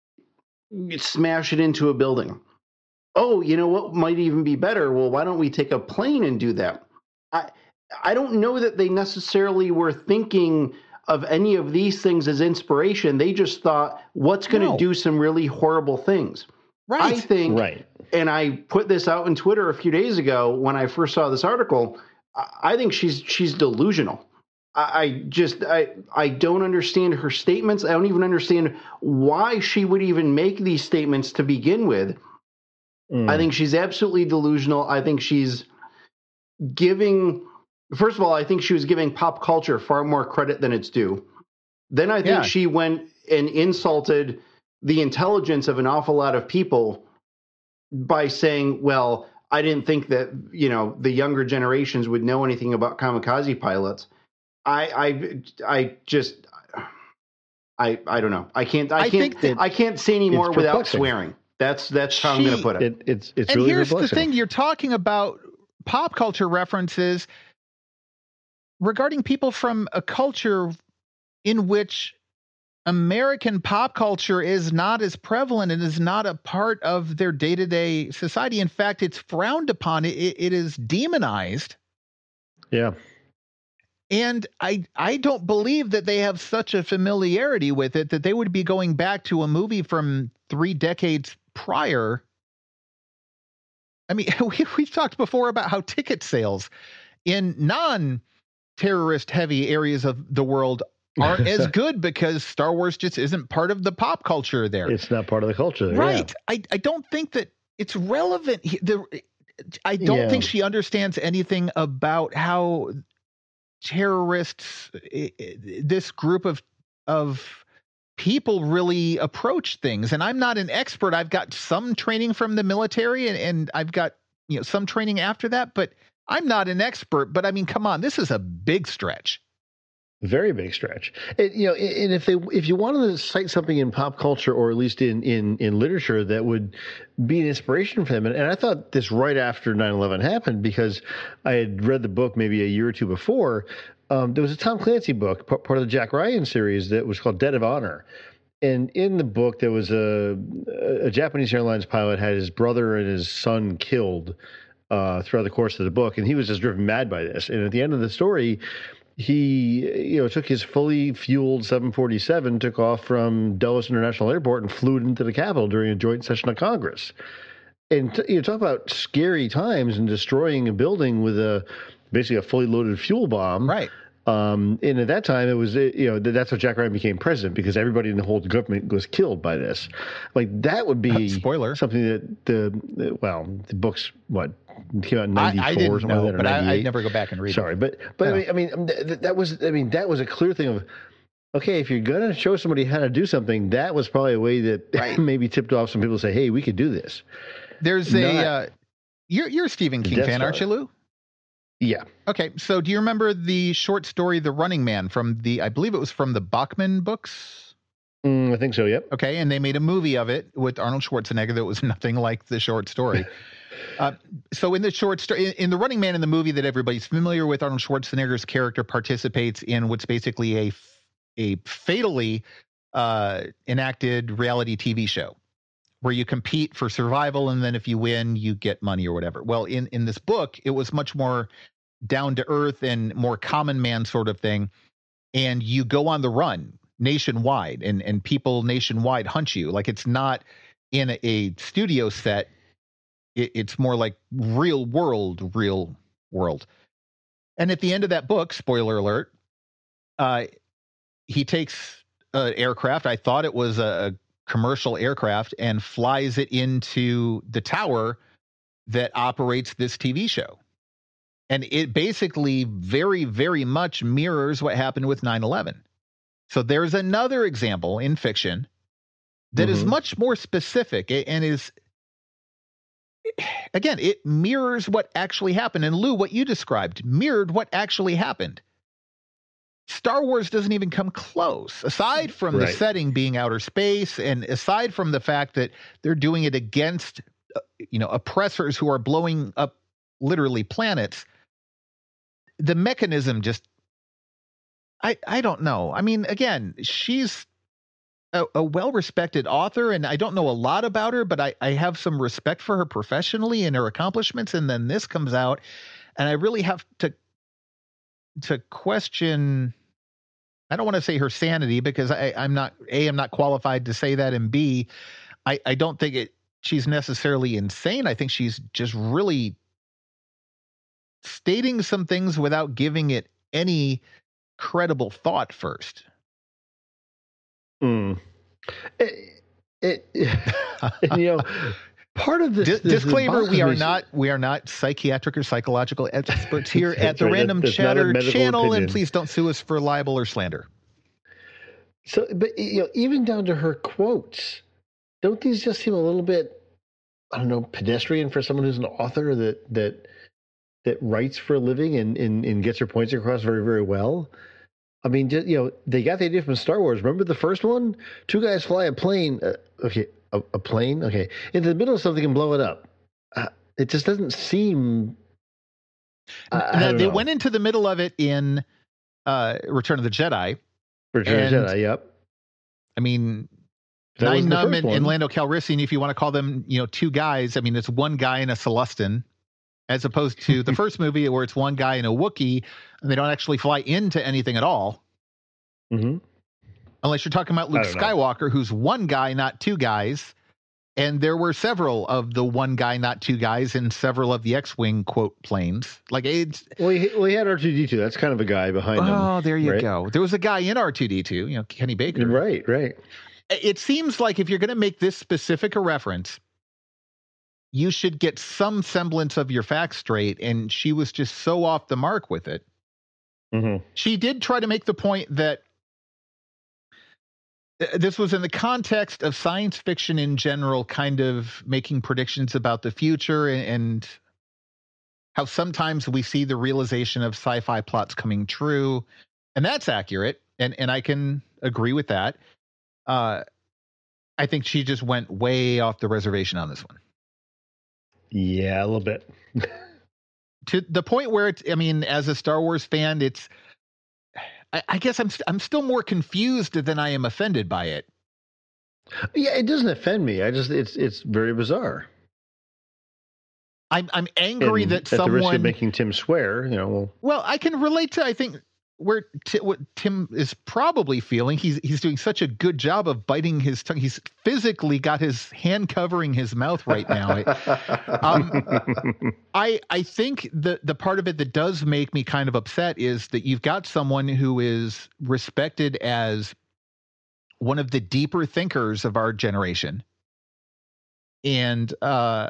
smash it into a building? Oh, you know what might even be better? Well, why don't we take a plane and do that? I I don't know that they necessarily were thinking of any of these things as inspiration. They just thought, what's going to No. do some really horrible things? I Right. think, Right. and I put this out on Twitter a few days ago when I first saw this article. I I think she's she's delusional. I, I just I I don't understand her statements. I don't even understand why she would even make these statements to begin with. Mm. I think she's absolutely delusional. I think she's giving. First of all, I think she was giving pop culture far more credit than it's due. Then I think Yeah. she went and insulted the intelligence of an awful lot of people by saying, well, I didn't think that, you know, the younger generations would know anything about kamikaze pilots. I I I just I I don't know. I can't I, I can't think that- I can't say any more It's without perplexing. swearing. That's that's how I'm going She- to put it. It, it's it's And really here's the perplexing. thing, you're talking about pop culture references regarding people from a culture in which American pop culture is not as prevalent and is not a part of their day-to-day society. In fact, it's frowned upon. It, it is demonized. Yeah. And I I don't believe that they have such a familiarity with it that they would be going back to a movie from three decades prior. I mean, we, we've talked before about how ticket sales in non-terrorist heavy areas of the world aren't as good because Star Wars just isn't part of the pop culture there. It's not part of the culture. yeah. Right. I, I don't think that it's relevant. He- The, I don't Yeah. think she understands anything about how terrorists, i- i- this group of of people really approach things. And I'm not an expert. I've got some training from the military and, and I've got, you know, some training after that, but I'm not an expert. But I mean, come on, this is a big stretch. Very big stretch. And, you know, and if they if you wanted to cite something in pop culture or at least in in, in literature that would be an inspiration for them, and, and I thought this right after nine eleven happened because I had read the book maybe a year or two before. Um, there was a Tom Clancy book, p- part of the Jack Ryan series, that was called Debt of Honor. And in the book, there was a, a Japanese Airlines pilot had his brother and his son killed uh, throughout the course of the book, and he was just driven mad by this. And at the end of the story, he, you know, took his fully fueled seven forty-seven, took off from Dulles International Airport, and flew it into the Capitol during a joint session of Congress. And t- you know, talk about scary times and destroying a building with a basically a fully loaded fuel bomb. Right. Um, and at that time, it was, you know, that's how Jack Ryan became president because everybody in the whole government was killed by this. Like that would be Spoiler. something that the, the well, the book's what came out in I, ninety-four I or didn't something know, like that, or but I, ninety-eight. I'd never go back and read Sorry, it. but but Yeah. I mean, I mean th- that was I mean that was a clear thing of okay, if you're gonna show somebody how to do something, that was probably a way that Right. maybe tipped off some people to say, hey, we could do this. There's a, Not- uh, you're, you're a Stephen King Death fan, aren't you, Star. Lou? Yeah, Okay, so do you remember the short story "The Running Man" from the? I believe it was from the Bachman books. mm, I think so. Yep. Okay, and they made a movie of it with Arnold Schwarzenegger that was nothing like the short story. uh, so in the short story, in, in "The Running Man" in the movie that everybody's familiar with, Arnold Schwarzenegger's character participates in what's basically a f- a fatally uh, enacted reality T V show where you compete for survival, and then if you win, you get money or whatever. Well, in in this book, it was much more down to earth and more common man sort of thing. And you go on the run nationwide, and, and people nationwide hunt you. Like it's not in a, a studio set. It, it's more like real world, real world. And at the end of that book, spoiler alert, uh, he takes an aircraft. I thought it was a, a commercial aircraft and flies it into the tower that operates this T V show. And it basically very, very much mirrors what happened with nine eleven. So there's another example in fiction that mm-hmm. is much more specific and is, again, it mirrors what actually happened. And Lou, what you described mirrored what actually happened. Star Wars doesn't even come close, aside from right. the setting being outer space, and aside from the fact that they're doing it against, uh, you know, oppressors who are blowing up literally planets. The mechanism just, I I don't know. I mean, again, she's a, a well-respected author, and I don't know a lot about her, but I, I have some respect for her professionally and her accomplishments. And then this comes out, and I really have to to question, I don't want to say her sanity, because I, I'm not, A, I'm not qualified to say that, and B, I, I don't think it she's necessarily insane. I think she's just really stating some things without giving it any credible thought first. Mm. It, it, you know, part of this, D- this disclaimer: we are is, not we are not psychiatric or psychological experts here at the right, Random that's Chatter channel, opinion. And please don't sue us for libel or slander. So, but you know, even down to her quotes, don't these just seem a little bit, I don't know, pedestrian for someone who's an author that that that writes for a living and and, and gets her points across very, very well? I mean, just, you know, they got the idea from Star Wars. Remember the first one? Two guys fly a plane. Uh, okay, a, a plane. Okay, into the middle of something and blow it up. Uh, it just doesn't seem. Uh, I now, don't they know. went into the middle of it in uh, Return of the Jedi. Return of the Jedi. Yep. I mean, That Nine was the Num first and, one. and Lando Calrissian, if you want to call them, you know, two guys. I mean, it's one guy and a Celestin, as opposed to the first movie where it's one guy and a Wookiee, and they don't actually fly into anything at all. Mm-hmm. Unless you're talking about Luke I don't know. Skywalker, who's one guy, not two guys. And there were several of the one guy, not two guys, in several of the X-Wing quote planes. Like it's Well, he, well, he had R two D two. That's kind of a guy behind him. oh, there you right? go. There was a guy in R two D two, you know, Kenny Baker. Right, right. It seems like if you're going to make this specific a reference, you should get some semblance of your facts straight. And she was just so off the mark with it. Mm-hmm. She did try to make the point that this was in the context of science fiction in general, kind of making predictions about the future, and, and how sometimes we see the realization of sci-fi plots coming true. And that's accurate. And, and I can agree with that. Uh, I think she just went way off the reservation on this one. Yeah, a little bit. To the point where it's, I mean, as a Star Wars fan, it's, I, I guess I'm, I'm still more confused than I am offended by it. Yeah, it doesn't offend me. I just, it's, it's very bizarre. I'm, I'm angry And that at the risk someone, of making Tim swear, you know. Well, well, I can relate to, I think, where T- what Tim is probably feeling. He's he's doing such a good job of biting his tongue. He's physically got his hand covering his mouth right now. um, I I think the the part of it that does make me kind of upset is that you've got someone who is respected as one of the deeper thinkers of our generation, and uh,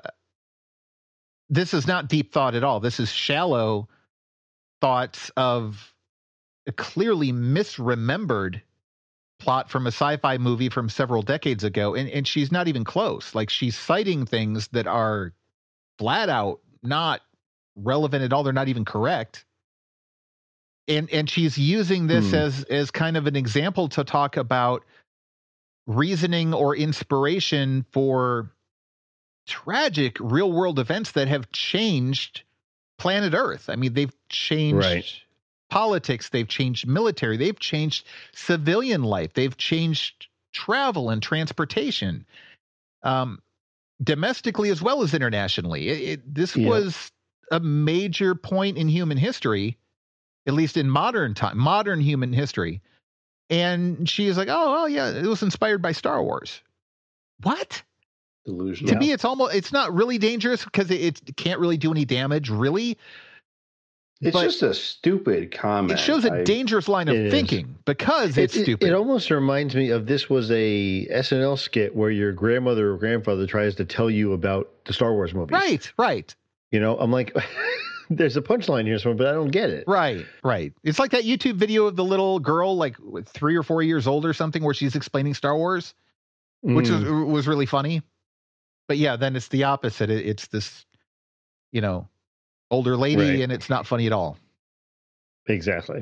this is not deep thought at all. This is shallow thoughts of a clearly misremembered plot from a sci-fi movie from several decades ago. And, and she's not even close. Like, she's citing things that are flat out not relevant at all. They're not even correct. And, and she's using this Hmm. as, as kind of an example to talk about reasoning or inspiration for tragic real world events that have changed planet Earth. I mean, they've changed Right. politics, they've changed military, they've changed civilian life, they've changed travel and transportation, um, domestically as well as internationally. It, it, this Yeah. was a major point in human history, at least in modern time, modern human history. And she is like, oh, well, yeah, it was inspired by Star Wars. What? Delusional. To me, it's almost, it's not really dangerous because it, it can't really do any damage, really. It's but just a stupid comment. It shows a I- dangerous line of It is. thinking because it's it, it- stupid. It, almost reminds me of this was a S N L skit where your grandmother or grandfather tries to tell you about the Star Wars movies. Right, right. You know, I'm like, there's a punchline here somewhere, but I don't get it. Right, right. It's like that YouTube video of the little girl, like three or four years old or something, where she's explaining Star Wars, which Mm. was was really funny. But yeah, then it's the opposite. It, it's this, you know, older lady, Right. and it's not funny at all. Exactly.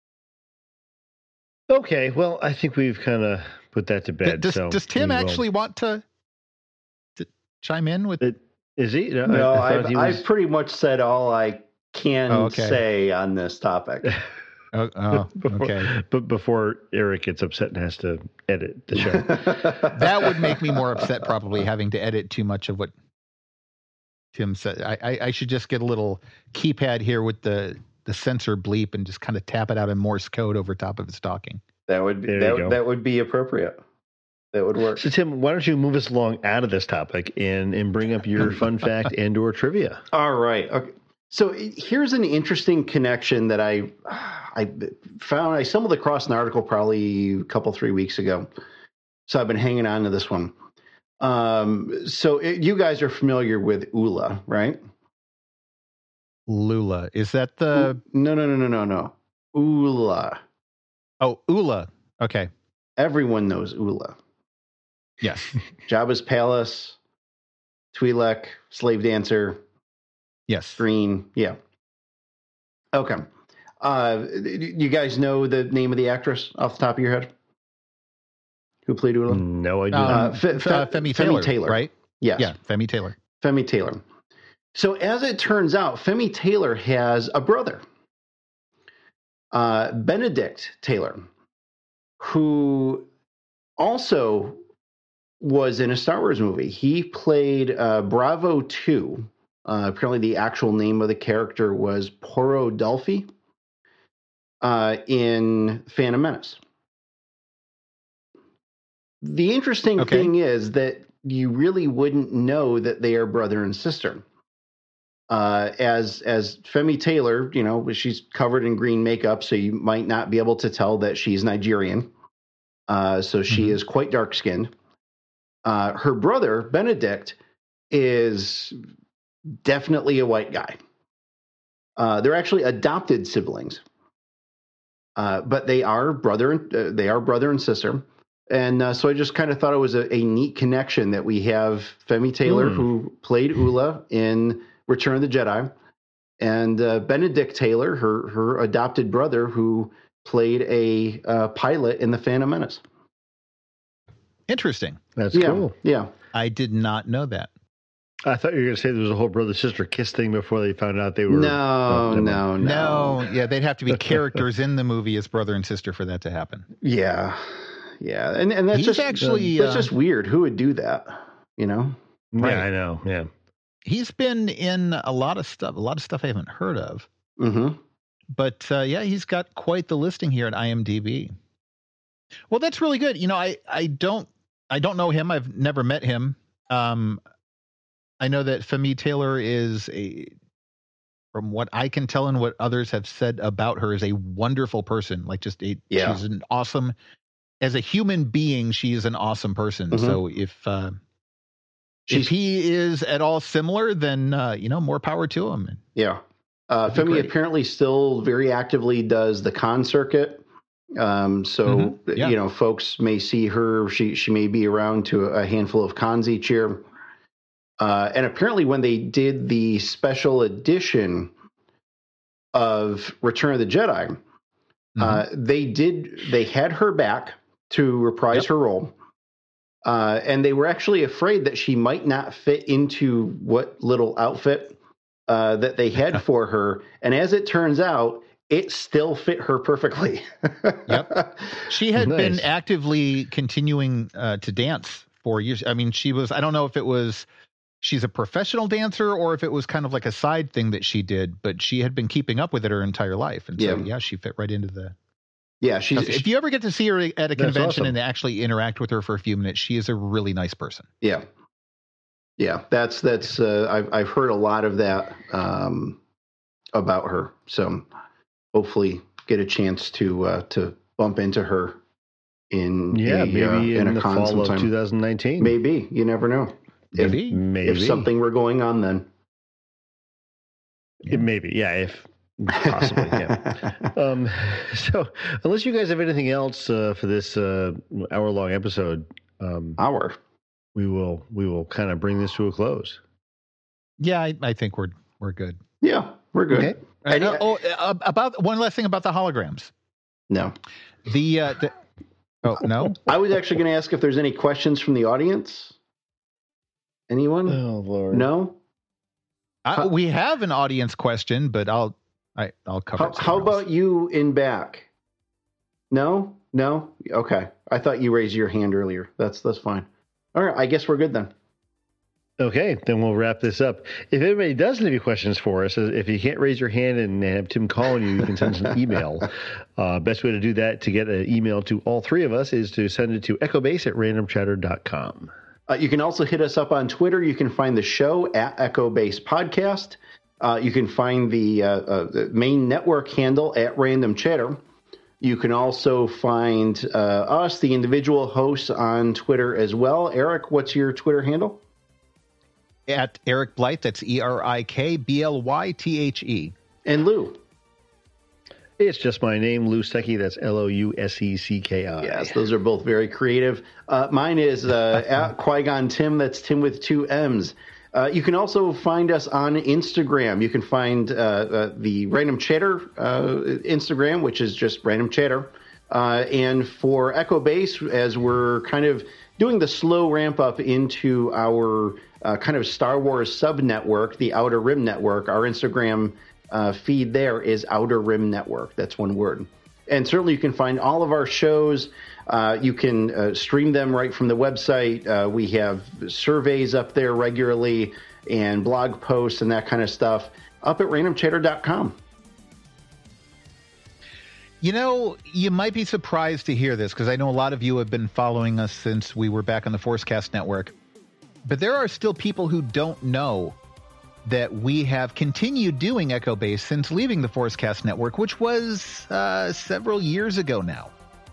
Okay, well, I think we've kind of put that to bed. does so does Tim we will- actually want to, to chime in with? It, is he? No, No, I, I I've, thought he was. I've pretty much said all I can Oh, okay. say on this topic. Oh, oh, before, okay. But before Eric gets upset and has to edit the show. That would make me more upset, probably having to edit too much of what Tim said. I, I, I should just get a little keypad here with the, the censor bleep and just kind of tap it out in Morse code over top of his talking. That would be, There you that, go. that would be appropriate. That would work. So, Tim, why don't you move us along out of this topic and, and bring up your fun fact and or trivia? All right. Okay. So here's an interesting connection that I I found. I stumbled across an article probably a couple, three weeks ago. So I've been hanging on to this one. Um, so it, you guys are familiar with U L A, right? Lula. Is that the... No, no, no, no, no, no. U L A. Oh, Ula. Okay. Everyone knows U L A. Yes. Jabba's Palace, Twi'lek, Slave Dancer, Yes. Green. Yeah. Okay. Uh, you guys know the name of the actress off the top of your head? Who played U L A? No, I do Um, not. Uh, Fe- F- Fe- uh, Femi Taylor, Femi Taylor. right? Yes. Yeah, Femi Taylor. Femi Taylor. So as it turns out, Femi Taylor has a brother, uh, Benedict Taylor, who also was in a Star Wars movie. He played uh, Bravo two. Uh, apparently the actual name of the character was Poro Dolphy uh, in Phantom Menace. The interesting Okay. thing is that you really wouldn't know that they are brother and sister. Uh, as as Femi Taylor, you know, she's covered in green makeup, so you might not be able to tell that she's Nigerian. Uh, so she Mhm. is quite dark skinned. Uh, her brother Benedict is definitely a white guy. Uh, they're actually adopted siblings, uh, but they are brother and uh, they are brother and sister. And uh, so I just kind of thought it was a, a neat connection that we have Femi Taylor, Mm. who played U L A in Return of the Jedi, and uh, Benedict Taylor, her her adopted brother, who played a uh, pilot in the Phantom Menace. Interesting. That's yeah, cool. yeah. I did not know that. I thought you were going to say there was a whole brother sister kiss thing before they found out they were. No, oh, never no, mind. no, No, yeah, they'd have to be characters in the movie as brother and sister for that to happen. Yeah, yeah, and and that's He's just actually, that's uh, just weird. Who would do that? You know? Yeah, Right. I know. Yeah. He's been in a lot of stuff, a lot of stuff I haven't heard of. Mm-hmm. But uh, yeah, he's got quite the listing here at IMDb. Well, that's really good. You know, I, I don't I don't know him. I've never met him. Um, I know that Femi Taylor is a, from what I can tell and what others have said about her, is a wonderful person. Like just a, Yeah. she's an awesome, as a human being, she is an awesome person. Mhm. So if uh, She's- if he is at all similar, then uh, you know, more power to him. Yeah. Uh, That'd be Femi great. apparently still very actively does the con circuit. Um, so, Mhm. Yeah. you know, folks may see her. She she may be around to a handful of cons each year. Uh, and apparently when they did the special edition of Return of the Jedi, uh, they did they had her back to reprise Yep. her role. Uh, and they were actually afraid that she might not fit into what little outfit uh, that they had for her. And as it turns out, it still fit her perfectly. Yep. She had been Nice. actively continuing uh, to dance for years. I mean, she was, I don't know if it was, she's a professional dancer or if it was kind of like a side thing that she did, but she had been keeping up with it her entire life. And so, Yeah. yeah, she fit right into the. Yeah, she's If you ever get to see her at a That's convention awesome. and actually interact with her for a few minutes, she is a really nice person. yeah, yeah. That's that's. Uh, I've I've heard a lot of that um, about her. So hopefully, get a chance to uh, to bump into her in Yeah, a, maybe uh, in, a the con fall sometime. of two thousand nineteen. Maybe, you never know. If, Maybe. Maybe. if something were going on then. It may be, yeah, if possibly. Yeah. Um, so, unless you guys have anything else uh, for this uh, hour-long episode, um, hour, we will we will kind of bring this to a close. Yeah, I, I think we're we're good. Yeah, we're good. Okay. I know, oh, uh, about one last thing about the holograms. No. The, uh, the oh no. I was actually going to ask if there's any questions from the audience. Anyone? Oh Lord. No. I, we have an audience question, but I'll I, I'll cover. How, it how about you in back? No, no. Okay, I thought you raised your hand earlier. That's that's fine. All right, I guess we're good then. Okay, then we'll wrap this up. If anybody does have any questions for us, if you can't raise your hand and have Tim calling you, you can send us an email. Uh, best way to do that, to get an email to all three of us, is to send it to echobase at random chatter dot com. Uh, you can also hit us up on Twitter. You can find the show at Echobase Podcast. Uh, you can find the, uh, uh, the main network handle at Random Chatter. You can also find uh, us, the individual hosts, on Twitter as well. Eric, what's your Twitter handle? At Eric Blythe, that's E R I K B L Y T H E. And Lou? It's just my name, Lou Secchi. That's L O U S E C K I. Yes, those are both very creative. Uh, mine is uh, at Qui-Gon Tim. That's Tim with two M's. Uh, you can also find us on Instagram. You can find uh, uh, the Random Chatter uh, Instagram, which is just Random Chatter. Uh, and for Echobase, as we're kind of doing the slow ramp up into our uh, kind of Star Wars sub-network, the Outer Rim Network, our Instagram uh, feed there is Outer Rim Network. That's one word. And certainly you can find all of our shows. Uh, you can uh, stream them right from the website. Uh, we have surveys up there regularly and blog posts and that kind of stuff up at random chatter dot com. You know, you might be surprised to hear this because I know a lot of you have been following us since we were back on the Forcecast Network. But there are still people who don't know that we have continued doing Echobase since leaving the Forcecast Network, which was uh, several years ago now.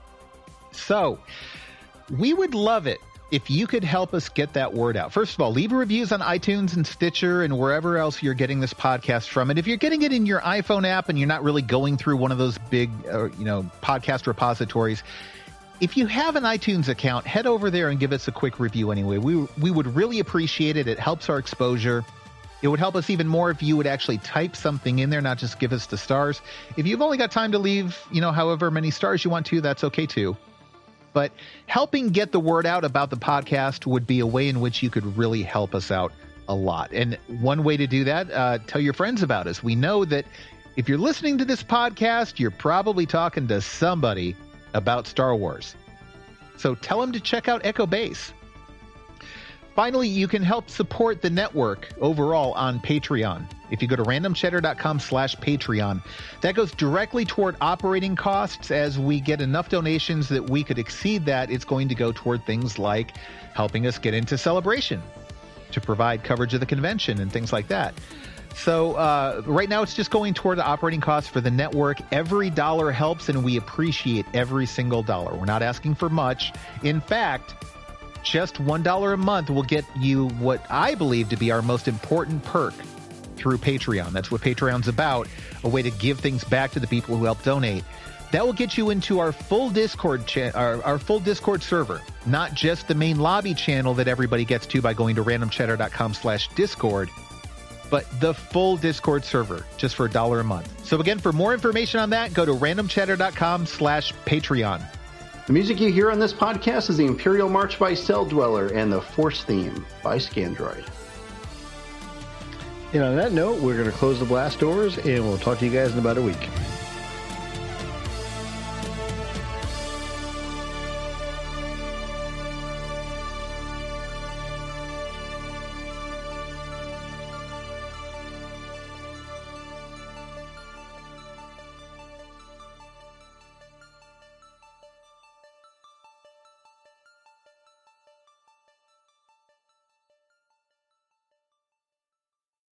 So we would love it if you could help us get that word out. First of all, leave reviews on iTunes and Stitcher and wherever else you're getting this podcast from. And if you're getting it in your iPhone app and you're not really going through one of those big, uh, you know, podcast repositories, if you have an iTunes account, head over there and give us a quick review anyway. We we would really appreciate it. It helps our exposure. It would help us even more if you would actually type something in there, not just give us the stars. If you've only got time to leave, you know, however many stars you want to, that's okay too. But helping get the word out about the podcast would be a way in which you could really help us out a lot. And one way to do that, uh, tell your friends about us. We know that if you're listening to this podcast, you're probably talking to somebody about Star Wars. So tell them to check out Echobase. Finally, you can help support the network overall on Patreon. If you go to random chatter dot com slash Patreon, that goes directly toward operating costs. As we get enough donations that we could exceed that, it's going to go toward things like helping us get into Celebration to provide coverage of the convention and things like that. So uh, right now it's just going toward the operating costs for the network. Every dollar helps, and we appreciate every single dollar. We're not asking for much. In fact, just one dollar a month will get you what I believe to be our most important perk through Patreon. That's what Patreon's about, a way to give things back to the people who help donate. That will get you into our full Discord cha- our, our full Discord server, not just the main lobby channel that everybody gets to by going to random chatter dot com slash Discord, but the full Discord server just for a dollar a month. So again, for more information on that, go to random chatter dot com slash Patreon. The music you hear on this podcast is the Imperial March by Cell Dweller and the Force theme by Scandroid. And on that note, we're going to close the blast doors, and we'll talk to you guys in about a week.